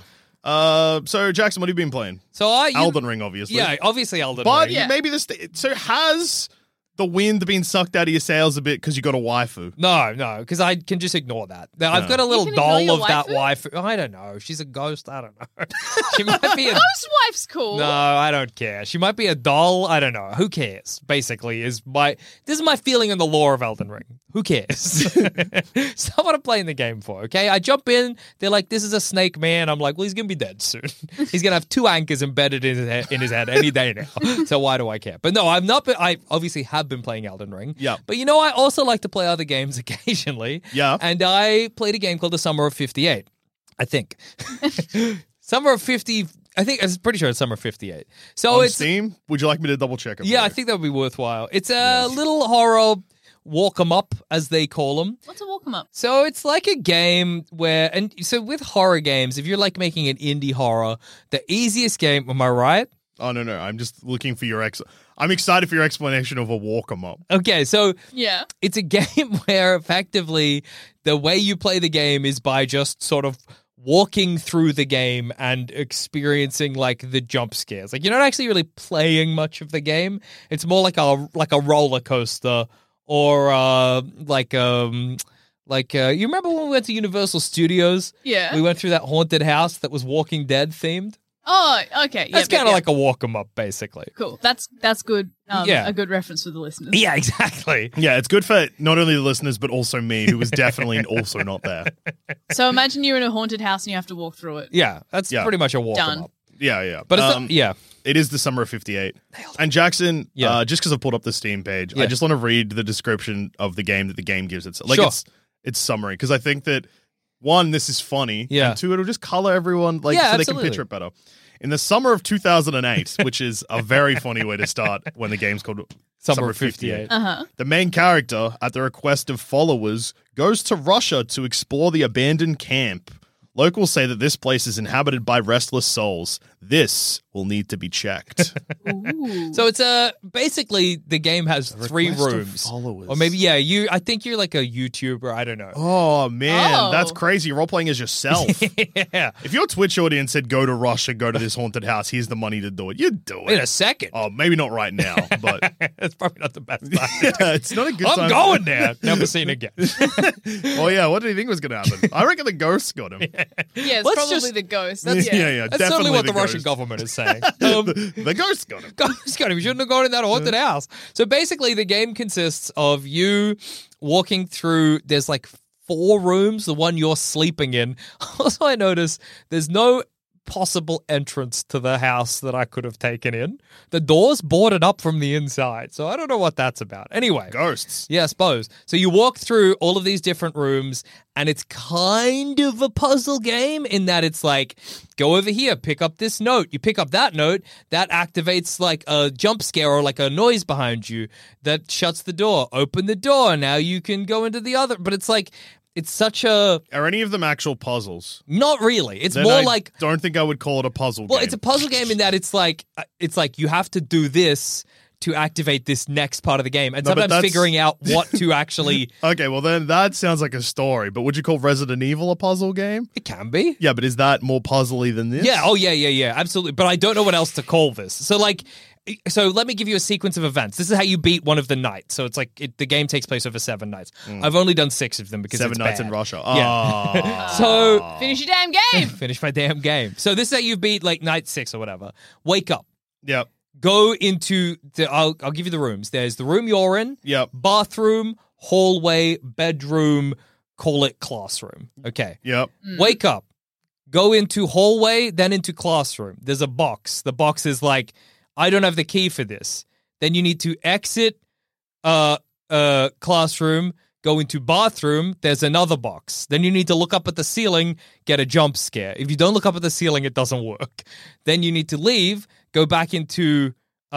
So, Jackson, what have you been playing? So Elden Ring, obviously. Yeah, obviously Elden But Ring. Yeah. maybe this. So has the wind been sucked out of your sails a bit because you got a waifu? No, because I can just ignore that. Now, I've got a little can ignore doll your of that waifu? waifu. I don't know. She's a ghost. I don't know. She might be a. Ghost wife's cool. No, I don't care. She might be a doll. I don't know. Who cares? Basically, this is my feeling on the lore of Elden Ring. Who cares? So what I'm playing the game for, okay? I jump in. They're like, this is a snake man. I'm like, well, he's going to be dead soon. He's going to have 2 anchors embedded in his head any day now. So why do I care? But no, I obviously have been playing Elden Ring. Yeah. But I also like to play other games occasionally. Yeah. And I played a game called The Summer of 58, I think. Summer of 58 I think I'm pretty sure it's summer '58. So On it's Steam? Would you like me to double check it? yeah, for I you? think that would be worthwhile. It's a little horror walk 'em up, as they call them. What's a walk 'em up? So it's like a game where, and so with horror games, if you're like making an indie horror, the easiest game, am I right? Oh, no. I'm just looking for your I'm excited for your explanation of a walk 'em up. Okay, so Yeah. it's a game where effectively the way you play the game is by just sort of walking through the game and experiencing like the jump scares. Like you're not actually really playing much of the game. It's more like a roller coaster or you remember when we went to Universal Studios? Yeah. We went through that haunted house that was Walking Dead themed. Oh, okay. That's kind of like a walk 'em up, basically. Cool. That's good. Yeah. A good reference for the listeners. Yeah, exactly. Yeah, it's good for not only the listeners, but also me, who was definitely also not there. So imagine you're in a haunted house and you have to walk through it. Yeah, that's pretty much a walk 'em Done. up. Yeah. But it's yeah. It is the summer of '58. And Jackson, just because I pulled up the Steam page, I just want to read the description of the game that the game gives itself. Like Sure. it's summary, because I think that, one, this is funny, Yeah. and two, it'll just color everyone so they can absolutely. picture it better. In the summer of 2008, which is a very funny way to start when the game's called Summer of 58. The main character, at the request of followers, goes to Russia to explore the abandoned camp. Locals say that this place is inhabited by restless souls. This will need to be checked. So it's basically the game has 3 request of rooms. followers. Or maybe I think you're like a YouTuber, I don't know. Oh, man, Oh. that's crazy. Role playing as yourself. Yeah. If your Twitch audience said, go to Russia, go to this haunted house, here's the money to do it, you'd do it. In a second. Oh, maybe not right now, but That's probably not the best time. yeah, it's not a good time. I'm going there. Never seen again. Oh, yeah, what did you think was going to happen? I reckon the ghosts got him. Yeah, it's Let's probably just- the ghost. Yeah, That's, yeah, That's certainly what the ghost. Russian government is saying. The ghosts got him. Ghost got him. You shouldn't have gone in that haunted house. So basically, the game consists of you walking through. There's like 4 rooms. The one you're sleeping in. Also, I noticed there's no possible entrance to the house that I could have taken in. The door's boarded up from the inside, so I don't know what that's about. Anyway, Ghosts. yeah, I suppose. So you walk through all of these different rooms, and it's kind of a puzzle game in that it's like, go over here, pick up this note. You pick up that note, that activates like a jump scare or like a noise behind you that shuts the door. Open the door, now you can go into the other. But it's like, it's such a... Are any of them actual puzzles? Not really. It's Then more I like... don't think I would call it a puzzle Well, game. it's a puzzle game in that it's like you have to do this to activate this next part of the game, and No, but sometimes that's- figuring out what to actually... Okay, well then that sounds like a story, but would you call Resident Evil a puzzle game? It can be. Yeah, but is that more puzzly than this? Yeah, oh yeah, absolutely. But I don't know what else to call this. So let me give you a sequence of events. This is how you beat one of the nights. So it's like the game takes place over 7 nights. I've only done 6 of them because 7 it's nights bad. in Russia. Yeah. Oh. So finish your damn game. finish my damn game. So this is how you beat like night 6 or whatever. Wake up. Yep. Go into I'll give you the rooms. There's the room you're in. Yep. Bathroom, hallway, bedroom, call it classroom. Okay. Yep. Wake up. Go into hallway, then into classroom. There's a box. The box is like, I don't have the key for this. Then you need to exit classroom, go into bathroom. There's another box. Then you need to look up at the ceiling, get a jump scare. If you don't look up at the ceiling, it doesn't work. Then you need to leave, go back into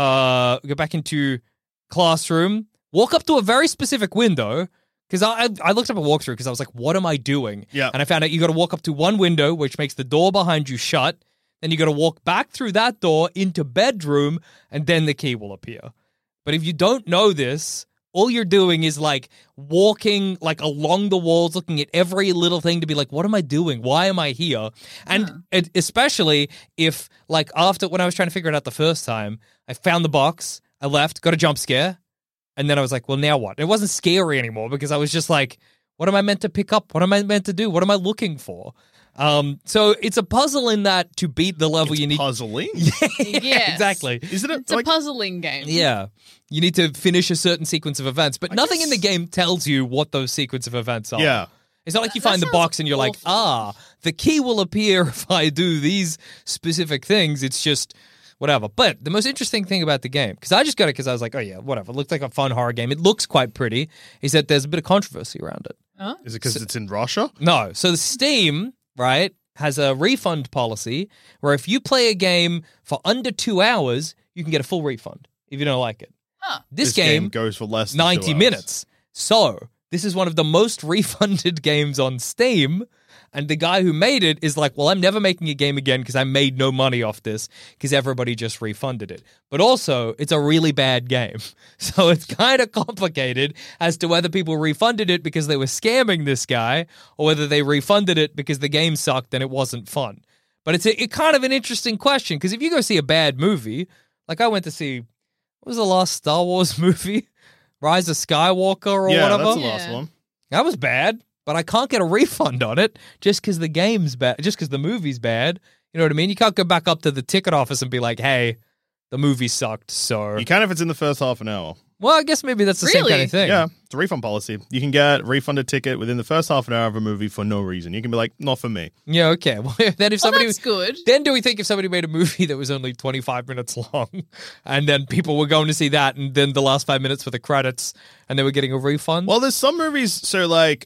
classroom, walk up to a very specific window. Because I looked up a walkthrough because I was like, what am I doing? Yeah. And I found out you got to walk up to one window, which makes the door behind you shut. Then you got to walk back through that door into bedroom, and then the key will appear. But if you don't know this, all you're doing is like walking like along the walls, looking at every little thing to be like, what am I doing? Why am I here? And especially if like after when I was trying to figure it out the first time, I found the box, I left, got a jump scare. And then I was like, well, now what? It wasn't scary anymore because I was just like, what am I meant to pick up? What am I meant to do? What am I looking for? So it's a puzzle in that to beat the level It's you need. puzzling? Yes. Exactly. Isn't it It's a puzzling game. Yeah. You need to finish a certain sequence of events, but nothing in the guess- game tells you what those sequence of events are. Yeah. It's not like you That find the sounds box and you're like, the key will appear if I do these specific things. It's just whatever. But the most interesting thing about the game, because I just got it because I was like, oh yeah, whatever. It looked like a fun horror game. It looks quite pretty, is that there's a bit of controversy around it. Is it because it's in Russia? No. So the Steam, right, has a refund policy where if you play a game for under 2 hours, you can get a full refund if you don't like it. Huh. This game goes for less than 90 2 hours. minutes. So this is one of the most refunded games on Steam. And the guy who made it is like, well, I'm never making a game again because I made no money off this because everybody just refunded it. But also, it's a really bad game. So it's kind of complicated as to whether people refunded it because they were scamming this guy or whether they refunded it because the game sucked and it wasn't fun. But it's a kind of an interesting question because if you go see a bad movie, like I went to see, what was the last Star Wars movie? Rise of Skywalker or whatever? That's the last one. That was bad. But I can't get a refund on it just because the game's bad, just because the movie's bad. You know what I mean? You can't go back up to the ticket office and be like, hey, the movie sucked, so... You can if it's in the first half an hour. Well, I guess maybe that's the same kind of thing. Yeah, it's a refund policy. You can get a refunded ticket within the first half an hour of a movie for no reason. You can be like, not for me. Yeah, okay. Well, then if somebody... that's good. Then do we think if somebody made a movie that was only 25 minutes long and then people were going to see that and then the last 5 minutes for the credits and they were getting a refund? Well, there's some movies, so like,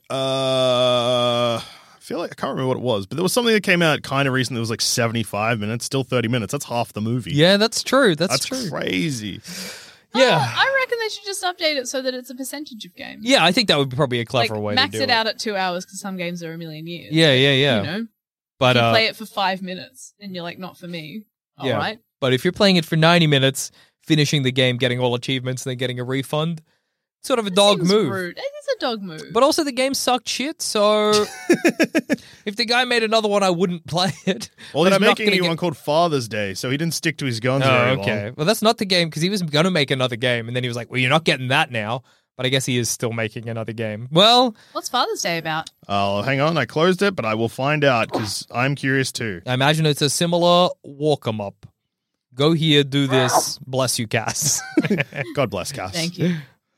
I feel like, I can't remember what it was, but there was something that came out kind of recently that was like 75 minutes, still 30 minutes. That's half the movie. Yeah, that's true. That's true. Crazy. Yeah. I reckon they should just update it so that it's a percentage of games. Yeah, I think that would be probably a clever way to max do it. it out at 2 hours because some games are a million years. Yeah. You know? But if you play it for 5 minutes and you're like, not for me. All right. But if you're playing it for 90 minutes, finishing the game, getting all achievements, and then getting a refund, sort of a dog Seems move. rude. It is a dog move. But also the game sucked shit, so if the guy made another one, I wouldn't play it. Well, But he's I'm not making a gonna new one called Father's Day, so he didn't stick to his guns Oh, very okay. long. Well, that's not the game, because he was going to make another game, and then he was like, well, you're not getting that now. But I guess he is still making another game. Well... What's Father's Day about? Oh, hang on. I closed it, but I will find out, because I'm curious too. I imagine it's a similar walk 'em up. Go here, do this. Bless you, Cass. God bless Cass. Thank you.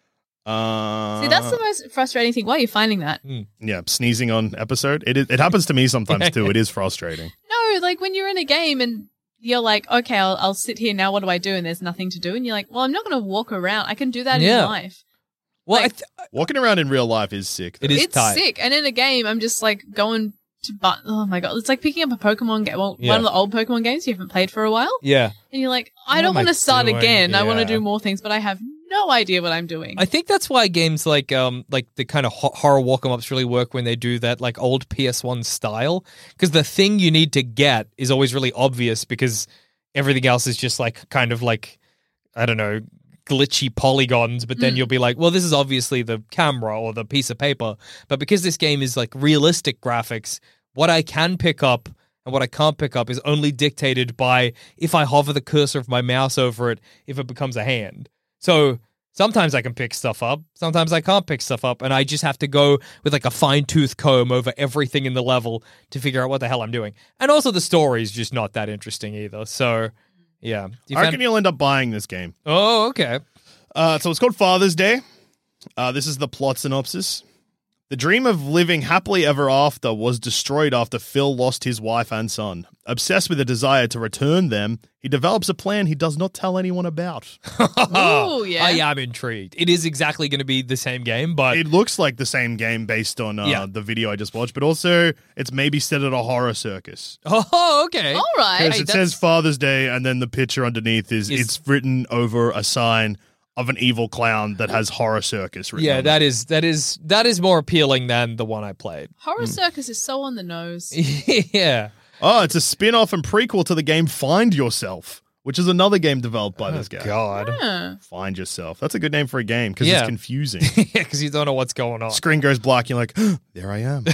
See, that's the most frustrating thing. Why are you finding that? Yeah, sneezing on episode. It happens to me sometimes too. It is frustrating. No, like when you're in a game and you're like, okay, I'll sit here now. What do I do? And there's nothing to do. And you're like, well, I'm not going to walk around. I can do that in life. Well, like, walking around in real life is sick. Though. It's sick. And in a game, I'm just like going to, oh my God. It's like picking up a Pokemon game. Well, one of the old Pokemon games you haven't played for a while. Yeah. And you're like, I don't want to start again. I want to Yeah. do more things, but I have no idea what I'm doing. I think that's why games like the kind of horror walk 'em ups really work when they do that like old PS1 style, because the thing you need to get is always really obvious because everything else is just like kind of like, I don't know, glitchy polygons, but then you'll be like, well, this is obviously the camera or the piece of paper. But because this game is like realistic graphics, what I can pick up and what I can't pick up is only dictated by if I hover the cursor of my mouse over it, if it becomes a hand. So sometimes I can pick stuff up, sometimes I can't pick stuff up, and I just have to go with like a fine-tooth comb over everything in the level to figure out what the hell I'm doing. And also the story is just not that interesting either. So, yeah. I reckon you'll end up buying this game. Oh, okay. So it's called Father's Day. This is the plot synopsis. The dream of living happily ever after was destroyed after Phil lost his wife and son. Obsessed with a desire to return them, he develops a plan he does not tell anyone about. Oh, yeah. I am intrigued. It is exactly going to be the same game, but... It looks like the same game based on the video I just watched, but also it's maybe set at a horror circus. Oh, okay. All right. Because it says Father's Day, and then the picture underneath is it's written over a sign of an evil clown that has horror circus written on it. that is more appealing than the one I played. Horror Circus is so on the nose. Yeah. Oh, it's a spin-off and prequel to the game Find Yourself, which is another game developed by this guy. God. Huh. Find Yourself. That's a good name for a game because it's confusing. Yeah, because you don't know what's going on. Screen goes black, you're like, there I am.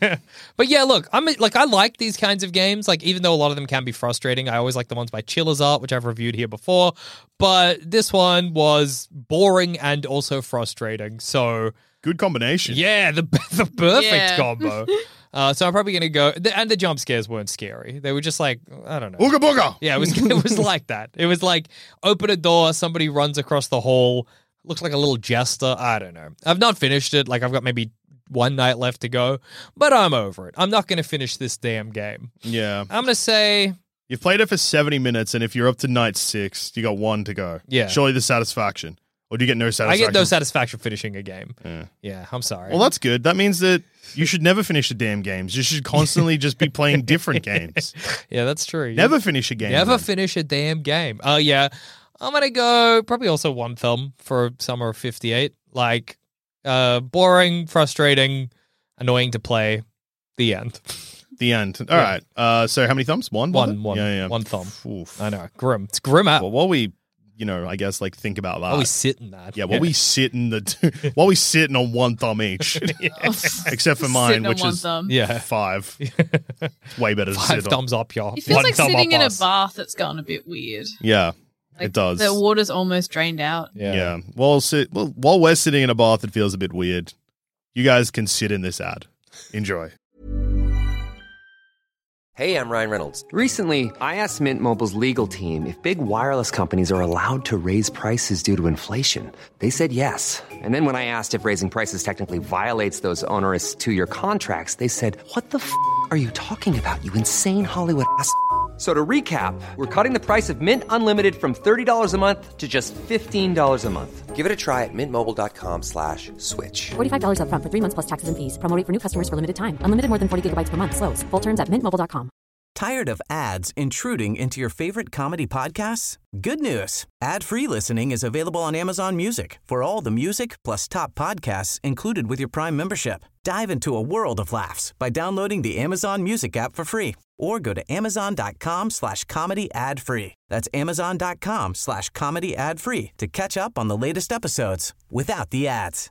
But yeah, look, I like these kinds of games. Like, even though a lot of them can be frustrating, I always like the ones by Chiller's Art, which I've reviewed here before. But this one was boring and also frustrating. So good combination. Yeah, the perfect combo. So I'm probably going to go, and the jump scares weren't scary. They were just like, I don't know. Ooga booga. Yeah, it was like that. It was like, open a door, somebody runs across the hall, looks like a little jester. I don't know. I've not finished it. Like, I've got maybe one night left to go, but I'm over it. I'm not going to finish this damn game. Yeah. I'm going to say... You've played it for 70 minutes, and if you're up to night 6, you got 1 to go. Yeah. Surely the satisfaction. Or do you get no I satisfaction? get no satisfaction finishing a game. Yeah. Yeah, I'm sorry. Well, that's good. That means that you should never finish the damn games. You should constantly just be playing different games. Yeah, that's true. Never finish a game. Never man. finish a damn game. Yeah. I'm going to go probably also one thumb for Summer of 58. Like, boring, frustrating, annoying to play. The end. The end. All right. So how many thumbs? One? One. Yeah. One thumb. Oof. I know. Grim. It's grim out. Well, while we, I guess like think about that. While we sit in that. Yeah, while we sit in while we sitting on one thumb each. Except for mine, Sitting on which one is thumb. Yeah. 5. It's way better to 5 sit on. thumbs up, y'all. It feels One like thumb sitting up in a us. bath that's gone a bit weird. Yeah, Like, it does. The water's almost drained out. Yeah. While we're sitting in a bath, it feels a bit weird. You guys can sit in this ad. Enjoy. Hey, I'm Ryan Reynolds. Recently, I asked Mint Mobile's legal team if big wireless companies are allowed to raise prices due to inflation. They said yes. And then when I asked if raising prices technically violates those onerous 2-year contracts, they said, "What the f*** are you talking about, you insane Hollywood ass?" So to recap, we're cutting the price of Mint Unlimited from $30 a month to just $15 a month. Give it a try at mintmobile.com/switch. $45 up front for 3 months plus taxes and fees. Promo rate for new customers for limited time. Unlimited more than 40 gigabytes per month. Slows full terms at mintmobile.com. Tired of ads intruding into your favorite comedy podcasts? Good news. Ad-free listening is available on Amazon Music for all the music plus top podcasts included with your Prime membership. Dive into a world of laughs by downloading the Amazon Music app for free or go to amazon.com/comedy ad-free. That's amazon.com/comedy ad-free to catch up on the latest episodes without the ads.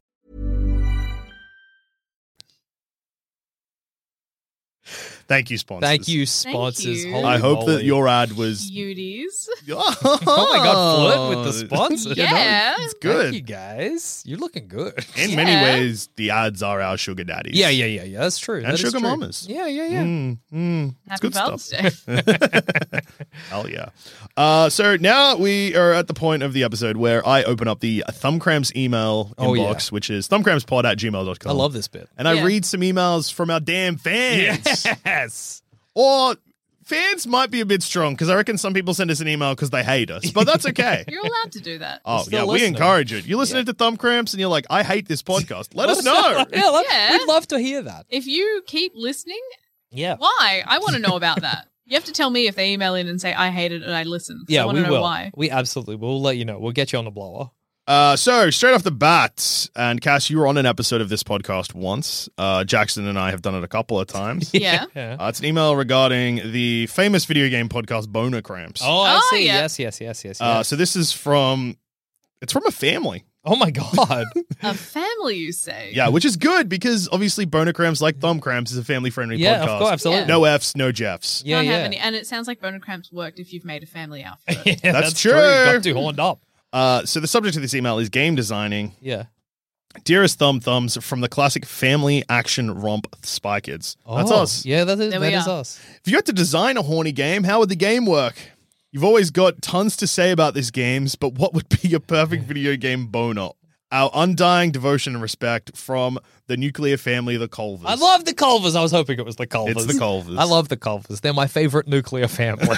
Thank you, sponsors. Thank you, sponsors. you. Holy I hope moly. that your ad was. Beauties. Oh my God, flirt with the sponsor. Yeah. It's good. Thank you guys. You're looking good. In many ways, the ads are our sugar daddies. Yeah. That's true. And That is sugar true. mamas. Yeah. It's Happy good Father's stuff. Day. Hell yeah. So now we are at the point of the episode where I open up the Thumbcramps email inbox, which is thumbcrampspod@gmail.com. I love this bit. And I Yeah. read some emails from our damn fans. Yes. Or fans might be a bit strong because I reckon some people send us an email because they hate us, but that's okay. You're allowed to do that. Oh, still yeah, we listening. encourage it. You're listening to Thumbcramps and you're like, I hate this podcast. Let us know. Yeah. We'd love to hear that. If you keep listening, Yeah. why? I want to know about that. You have to tell me if they email in and say, I hate it and I listened. So Yeah, I want we to know will. why. We absolutely will. We'll let you know. We'll get you on the blower. So straight off the bat, and Cass, you were on an episode of this podcast once. Jackson and I have done it a couple of times. Yeah. It's an email regarding the famous video game podcast Boner Cramps. Oh, I Oh, see. yeah. Yes. So this is from a family. Oh my God. A family, you say? Yeah, which is good because obviously Boner Cramps, like Thumb Cramps, is a family-friendly Yeah, podcast. of course, absolutely. Yeah. No Fs, no Jeffs. Yeah, Can't yeah. have any. And it sounds like Boner Cramps worked if you've made a family outfit. Yeah, That's true. true. Got too horned up. So the subject of this email is game designing. Yeah. Dearest Thumbs from the classic family action romp Spy Kids. That's Oh, us. Yeah, that is There we are. us. If you had to design a horny game, how would the game work? You've always got tons to say about these games, but what would be your perfect video game boner? Our undying devotion and respect from the nuclear family, the Culvers. I love the Culvers. I was hoping it was the Culvers. It's the Culvers. I love the Culvers. They're my favorite nuclear family.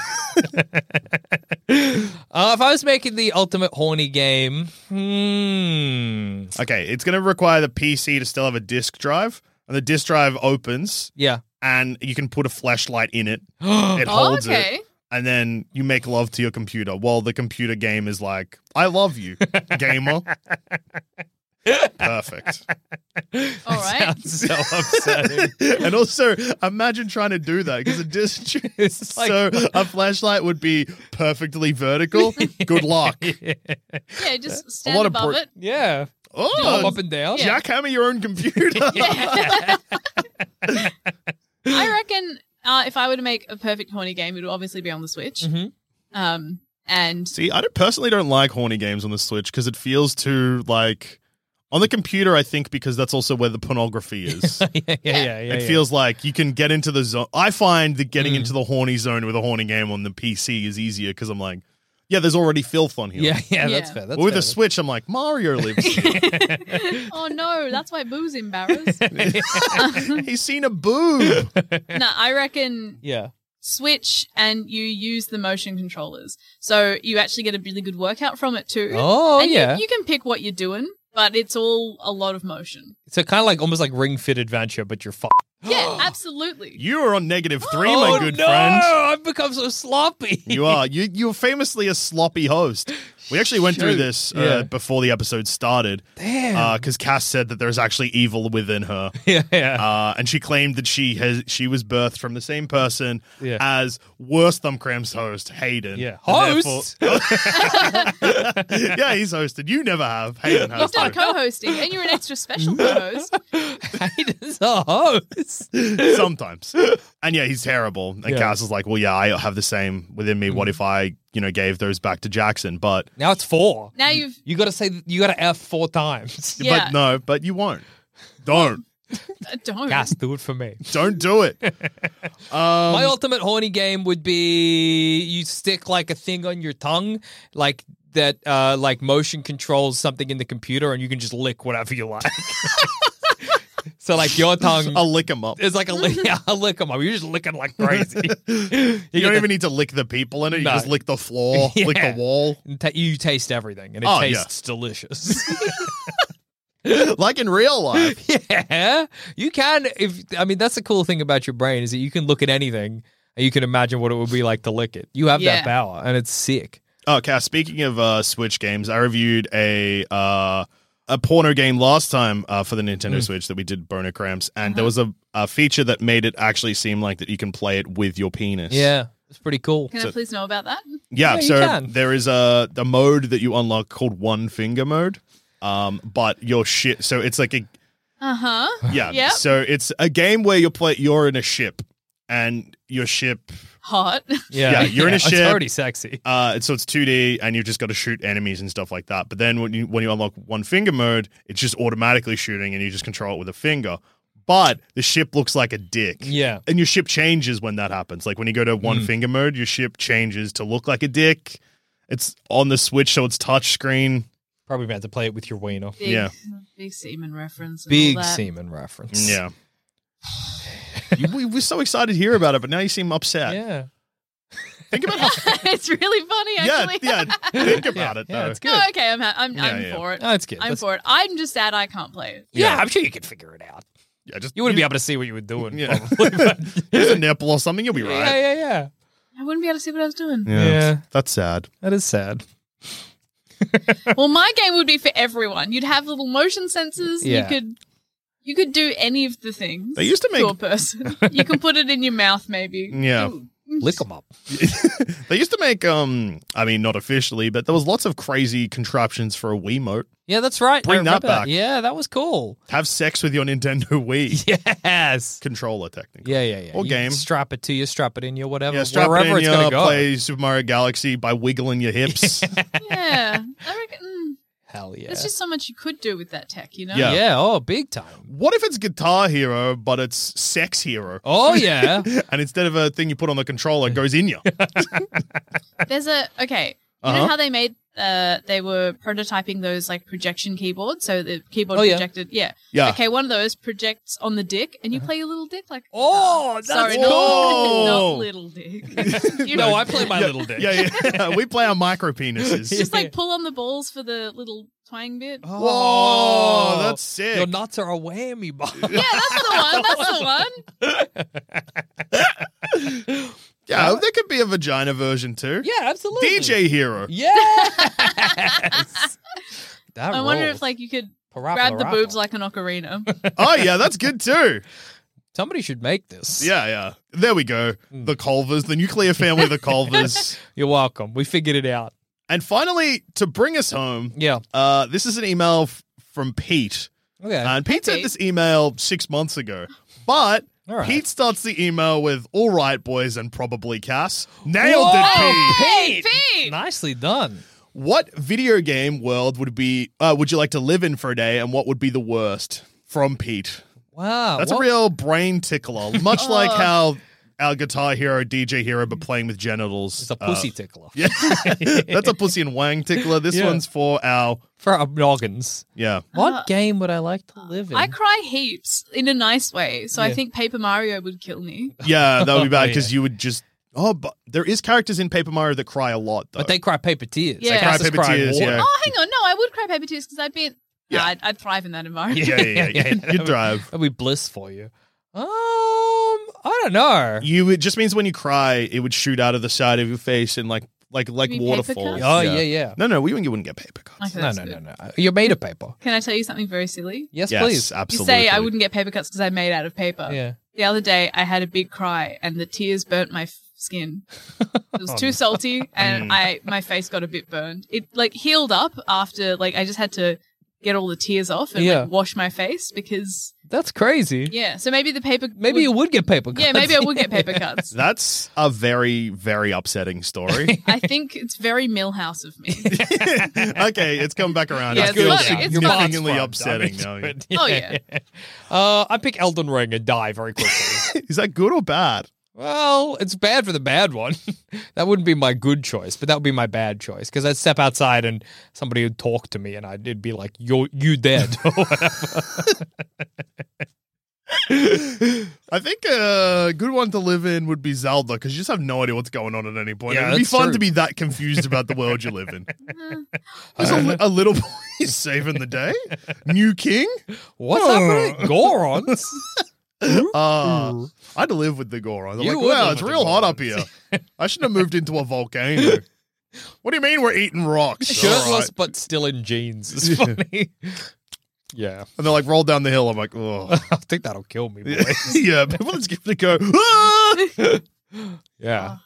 If I was making the ultimate horny game, Okay, it's going to require the PC to still have a disk drive, and the disk drive opens, yeah. and you can put a flashlight in it. It holds okay. it, and then you make love to your computer while the computer game is like, I love you, gamer. Perfect. All right. So upsetting. And also, imagine trying to do that because a disk It's like- so a flashlight would be perfectly vertical. Good luck. Yeah, just stand lot of above it. Yeah. Oh, Jump up and down. jackhammer your own computer. I reckon if I were to make a perfect horny game, it would obviously be on the Switch. Mm-hmm. And See, I personally don't like horny games on the Switch because it feels too like on the computer. I think because that's also where the pornography is. yeah. It feels like you can get into the zone. I find that getting into the horny zone with a horny game on the PC is easier because I'm like, yeah, there's already filth on here. Yeah, that's Yeah. fair. That's But with fair. a Switch, I'm like, Mario lives here. oh no, that's why Boo's embarrassed. He's seen a boob. No, I reckon Yeah. Switch and you use the motion controllers. So you actually get a really good workout from it too. Oh, and yeah. You can pick what you're doing, but it's all a lot of motion. So kind of like almost like Ring Fit Adventure, but you're fucked. Yeah, absolutely. You are on -3, Oh, my good no, friend. I've become so sloppy. You are. You're famously a sloppy host. We actually went through this before the episode started. Damn. Because Cass said that there's actually evil within her. Yeah. And she claimed that she was birthed from the same person Yeah. as worst Thumbcramps host, Hayden. Yeah. And Host? yeah, he's hosted. You never have. Hayden has. You've done too. co-hosting, and you're an extra special co-host. Hayden's a host. Sometimes. And yeah, he's terrible. And Yeah. Cass is like, well, yeah, I have the same within me. What if I, gave those back to Jackson? But Now it's 4. Now you got to F 4 times. Yeah. but you won't. Don't. Don't. Gas, do it for me. Don't do it. My ultimate horny game would be you stick like a thing on your tongue, like that, like motion controls something in the computer, and you can just lick whatever you like. So like your tongue, I'll lick them up. It's like a lick 'em up. You're just licking like crazy. You don't even need to lick the people in it. You No. just lick the floor, lick the Yeah. wall. You taste everything, and it Oh, yeah. tastes delicious. Like in real life. Yeah, you can. That's the cool thing about your brain is that you can look at anything and you can imagine what it would be like to lick it. You have Yeah. that power, and it's sick. Oh, Cass, speaking of Switch games, I reviewed a porno game last time for the Nintendo Switch that we did Boner Cramps, and there was a feature that made it actually seem like that you can play it with your penis. Yeah, it's pretty cool. Can I please know about that? Yeah, Yeah, you so can. there is a mode that you unlock called One Finger mode. But your shit, so it's like a Uh-huh. yeah. Yep. So it's a game where you're in a ship, and your ship. Hot. Yeah, you're in a ship. It's already sexy. So it's 2D, and you've just got to shoot enemies and stuff like that. But then when you unlock One Finger mode, it's just automatically shooting, and you just control it with a finger. But the ship looks like a dick. Yeah. And your ship changes when that happens. Like when you go to One Finger mode, your ship changes to look like a dick. It's on the Switch, so it's touch screen. Probably meant to play it with your wiener. Big, Yeah. Big semen reference. and Big all that. semen reference. Yeah. We were so excited to hear about it, but now you seem upset. Yeah. Think about how. It's really funny, actually. Yeah. Think about it, though. Yeah, it's good. No, okay, I'm Yeah. for it. Oh, it's good. I'm for it. I'm just sad I can't play it. Yeah, I'm sure you could figure it out. Yeah, just You wouldn't be able to see what you were doing. Yeah. Probably, but Use a nipple or something, you'll be right. yeah. I wouldn't be able to see what I was doing. Yeah. That's sad. That is sad. Well, my game would be for everyone. You'd have little motion sensors. Yeah. You could do any of the things. They used to make- a person. You can put it in your mouth, maybe. Yeah. Lick them up. They used to make, not officially, but there was lots of crazy contraptions for a Wiimote. Yeah, that's right. Bring I that remember back. Yeah, that was cool. Have sex with your Nintendo Wii. Yes. Controller, technically. Yeah. Or You game. can strap it to you, strap it in you, whatever. Yeah, strap wherever it in it's you, going to go. play Super Mario Galaxy by wiggling your hips. Yeah. I reckon. Hell yeah. There's just so much you could do with that tech, you know? Yeah. Yeah, oh, big time. What if it's Guitar Hero, but it's Sex Hero? Oh, yeah. And instead of a thing you put on the controller, it goes in you. There's okay. You know how they made they were prototyping those like projection keyboards, so the keyboard Oh, yeah. projected. Yeah. Yeah. Okay, one of those projects on the dick, and you play your little dick like. Oh, that's Sorry, cool. not little dick. You No, know, I play my little dick. Yeah. We play our micro penises. just like pull on the balls for the little twang bit. Oh. Whoa, that's sick. Your nuts are a whammy bar. Yeah, that's the one. Yeah, there could be a vagina version too. Yeah, absolutely. DJ Hero. Yes. That I wonder rolls. if like you could Parappa grab the rappa. boobs like an ocarina. Oh, yeah, that's good too. Somebody should make this. Yeah. There we go. The Culvers, the nuclear family of the Culvers. You're welcome. We figured it out. And finally, to bring us home, Yeah. this is an email from Pete. Okay. And Pete sent Pete. this email 6 months ago. But All right. Pete starts the email with, all right, boys, and probably Cass. Nailed Whoa, it, Pete. Pete! Nicely done. What video game world would you like to live in for a day, and what would be the worst? From Pete. Wow. That's a real brain tickler. Much like how our Guitar Hero, DJ Hero, but playing with genitals. It's a pussy tickler. Yeah. That's a pussy and wang tickler. This Yeah. one's for our, For our noggins. yeah. What game would I like to live in? I cry heaps in a nice way, so I Yeah. think Paper Mario would kill me. Yeah, that would be bad Oh, because yeah. you would just Oh, but there is characters in Paper Mario that cry a lot, though. But they cry paper tears. Yeah. They cry cast us paper crying tears, water. yeah. Oh, hang on. No, I would cry paper tears because I'd be. Yeah. Yeah, I'd thrive in that environment. Yeah. You drive. That'd be bliss for you. I don't know. It just means when you cry, it would shoot out of the side of your face and like mean waterfalls. paper Oh, yeah. No, you wouldn't get paper cuts. Okay, No, that's good. no. You're made of paper. Can I tell you something very silly? Yes, Yes, please. You absolutely. say I wouldn't get paper cuts because I'm made out of paper. Yeah. The other day, I had a big cry and the tears burnt my skin. It was too salty and my face got a bit burned. It like healed up after I just had to get all the tears off and Yeah. wash my face because That's crazy. so maybe the paper Maybe you would get paper cuts. Yeah, maybe I would get paper cuts. That's a very, very upsetting story. I think it's very Millhouse of me. Okay, it's come back around. Yeah, It it's feels funny, it's significantly funny. upsetting. I mean, now. Oh, yeah. I pick Elden Ring and die very quickly. Is that good or bad? Well, it's bad for the bad one. That wouldn't be my good choice, but that would be my bad choice because I'd step outside and somebody would talk to me and it'd be like, you dead or whatever. I think a good one to live in would be Zelda because you just have no idea what's going on at any point. Yeah, It'd be that's fun true. to be that confused about the world you live in. There's a little boy saving the day. New king? What's happening? Gorons? I'd live with the Gorons. I'm You like, would wow, live it's with real the hot up Gorons. here. I should have moved into a volcano. What do you mean we're eating rocks? Shirtless All right. but still in jeans. It's funny. Yeah. And they're like, roll down the hill. I'm like, oh. I think that'll kill me, boy. Yeah, but let's give it a go. Ah! Yeah.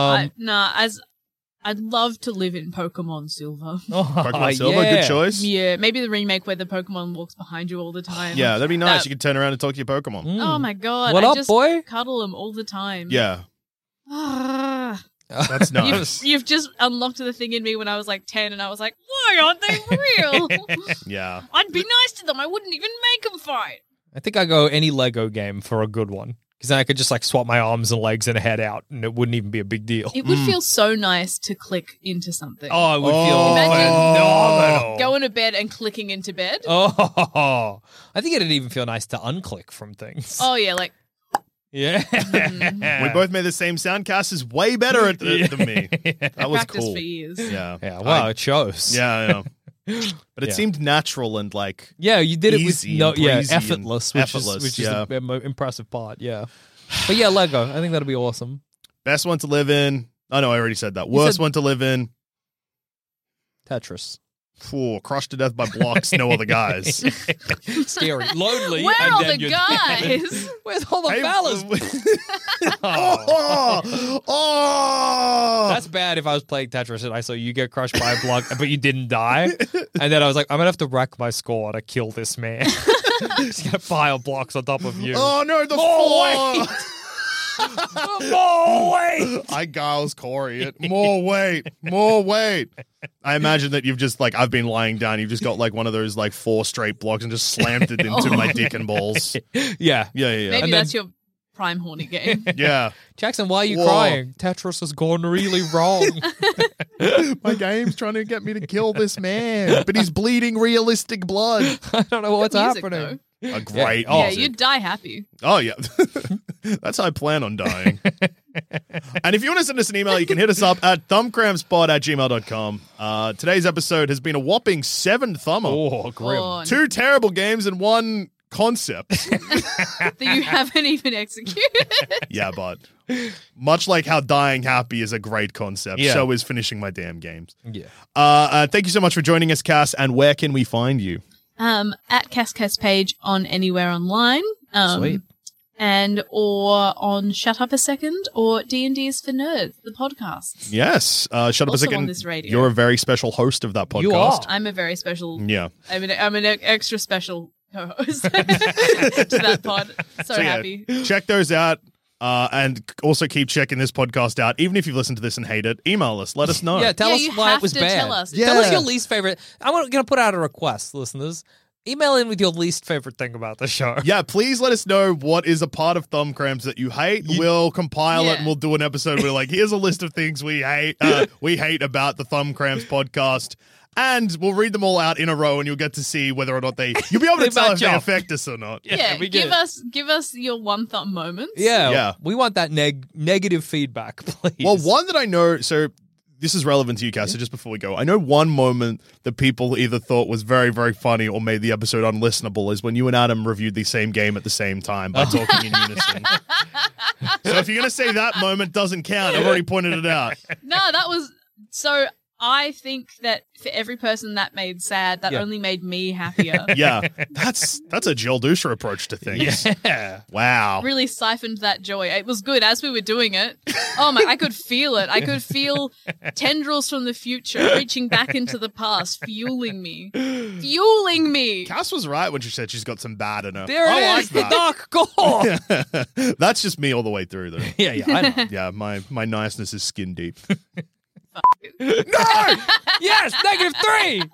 I'd love to live in Pokemon Silver. Pokemon Silver, yeah. good choice. Yeah, maybe the remake where the Pokemon walks behind you all the time. Yeah, that'd be nice. That- You could turn around and talk to your Pokemon. Oh my god! What I up, just boy? Cuddle them all the time. Yeah, Ah. that's nice. You've just unlocked the thing in me when I was like 10, and I was like, why aren't they real? Yeah. I'd be nice to them. I wouldn't even make them fight. I think I go any Lego game for a good one. Because then I could just swap my arms and legs and head out and it wouldn't even be a big deal. It would feel so nice to click into something. Oh, it would feel Imagine phenomenal. going to bed and clicking into bed. Oh, I think it'd even feel nice to unclick from things. Oh yeah, like Yeah. We both made the same sound. Cass is way better at it than me. That was practiced cool. for years. Yeah. Yeah, wow, it shows. Yeah, I know. But it Yeah. seemed natural and Yeah, you did it with easy and breezy and effortless, which effortless, is yeah. the impressive part. Yeah, but yeah, Lego. I think that'll be awesome. Best one to live in. Oh no, I already said that. You Worst said- one to live in. Tetris. Phew, crushed to death by blocks. No other guys. Scary, lonely. Where and are then the you're guys? Where's all the Hey, fellas? oh. That's bad. If I was playing Tetris and I saw you get crushed by a block, but you didn't die, and then I was like, I'm gonna have to rack my score to kill this man. Just gonna pile blocks on top of you. Oh no, the More floor. More weight. I Giles Corey it. More weight. More weight. I imagine that you've just I've been lying down. You've just got one of those 4 straight blocks and just slammed it into my dick and balls. Yeah. Yeah. Maybe And that's your prime horny game. Yeah. Jackson, why are you Whoa. crying? Tetris has gone really wrong. My game's trying to get me to kill this man, but he's bleeding realistic blood. I don't know what's Music, happening. A great Yeah. Yeah, music. you'd die happy. Oh, yeah. That's how I plan on dying. And if you want to send us an email, you can hit us up at thumbcrampspod@gmail.com. Today's episode has been a whopping 7 thumber. Oh, grim. Oh, 2 terrible games and 1 concept. that you haven't even executed. Yeah, but much like how dying happy is a great concept, Yeah. so is finishing my damn games. Yeah. Thank you so much for joining us, Cass. And where can we find you? At Cascas page on anywhere online. Sweet. And or on Shut Up a Second or D&D is for Nerds, the podcast. Yes. Shut up a Also second. on this radio. You're a very special host of that podcast. You are. I'm a very special. Yeah. I'm an extra special co-host to that pod. So yeah, happy. check those out. And also keep checking this podcast out. Even if you've listened to this and hate it, email us. Let us know. Yeah, tell Yeah, us you why have it was to bad. tell us. Tell us Yeah. your least favorite. I'm going to put out a request, listeners. Email in with your least favorite thing about the show. Yeah, please let us know what is a part of Thumb Cramps that you hate. We'll compile it Yeah. and we'll do an episode where here's a list of things we hate about the Thumb Cramps podcast. And we'll read them all out in a row, and you'll get to see whether or not you'll be able to tell if they affect us or not. Yeah, we give get us your one thumb moments. Yeah. We want that negative feedback, please. Well, one that I know, so this is relevant to you, Cass, so just before we go, I know one moment that people either thought was very, very funny or made the episode unlistenable is when you and Adam reviewed the same game at the same time by talking in unison. So if you're going to say that moment doesn't count, I've already pointed it out. No, that was... So I think that for every person that made sad, that only made me happier. Yeah, that's a Jill Dusha approach to things. Yeah. Wow. Really siphoned that joy. It was good as we were doing it. Oh my, I could feel it. I could feel tendrils from the future reaching back into the past, fueling me. Cass was right when she said she's got some bad in her. There it is, the dark core. That's just me all the way through, though. Yeah, I know. Yeah, my niceness is skin deep. No! Yes, -3!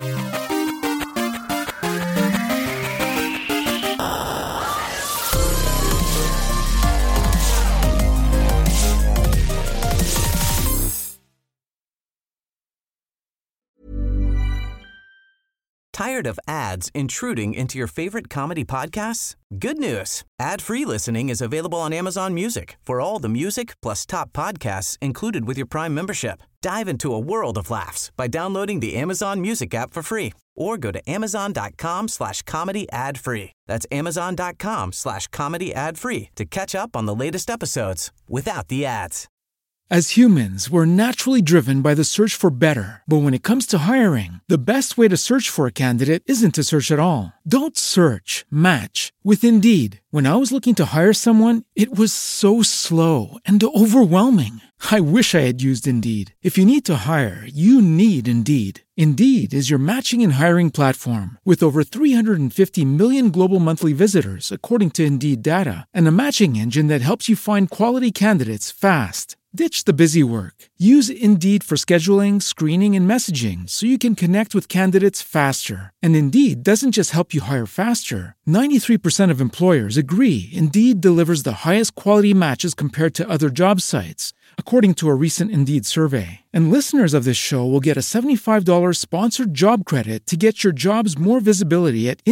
Tired of ads intruding into your favorite comedy podcasts? Good news. Ad-free listening is available on Amazon Music for all the music plus top podcasts included with your Prime membership. Dive into a world of laughs by downloading the Amazon Music app for free or go to amazon.com/comedy ad-free. That's amazon.com/comedy ad-free to catch up on the latest episodes without the ads. As humans, we're naturally driven by the search for better. But when it comes to hiring, the best way to search for a candidate isn't to search at all. Don't search, match with Indeed. When I was looking to hire someone, it was so slow and overwhelming. I wish I had used Indeed. If you need to hire, you need Indeed. Indeed is your matching and hiring platform with over 350 million global monthly visitors, according to Indeed data, and a matching engine that helps you find quality candidates fast. Ditch the busy work. Use Indeed for scheduling, screening, and messaging so you can connect with candidates faster. And Indeed doesn't just help you hire faster. 93% of employers agree Indeed delivers the highest quality matches compared to other job sites, according to a recent Indeed survey. And listeners of this show will get a $75 sponsored job credit to get your jobs more visibility at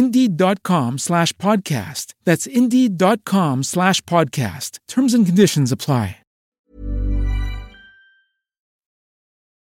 Indeed.com/podcast. That's Indeed.com/podcast. Terms and conditions apply.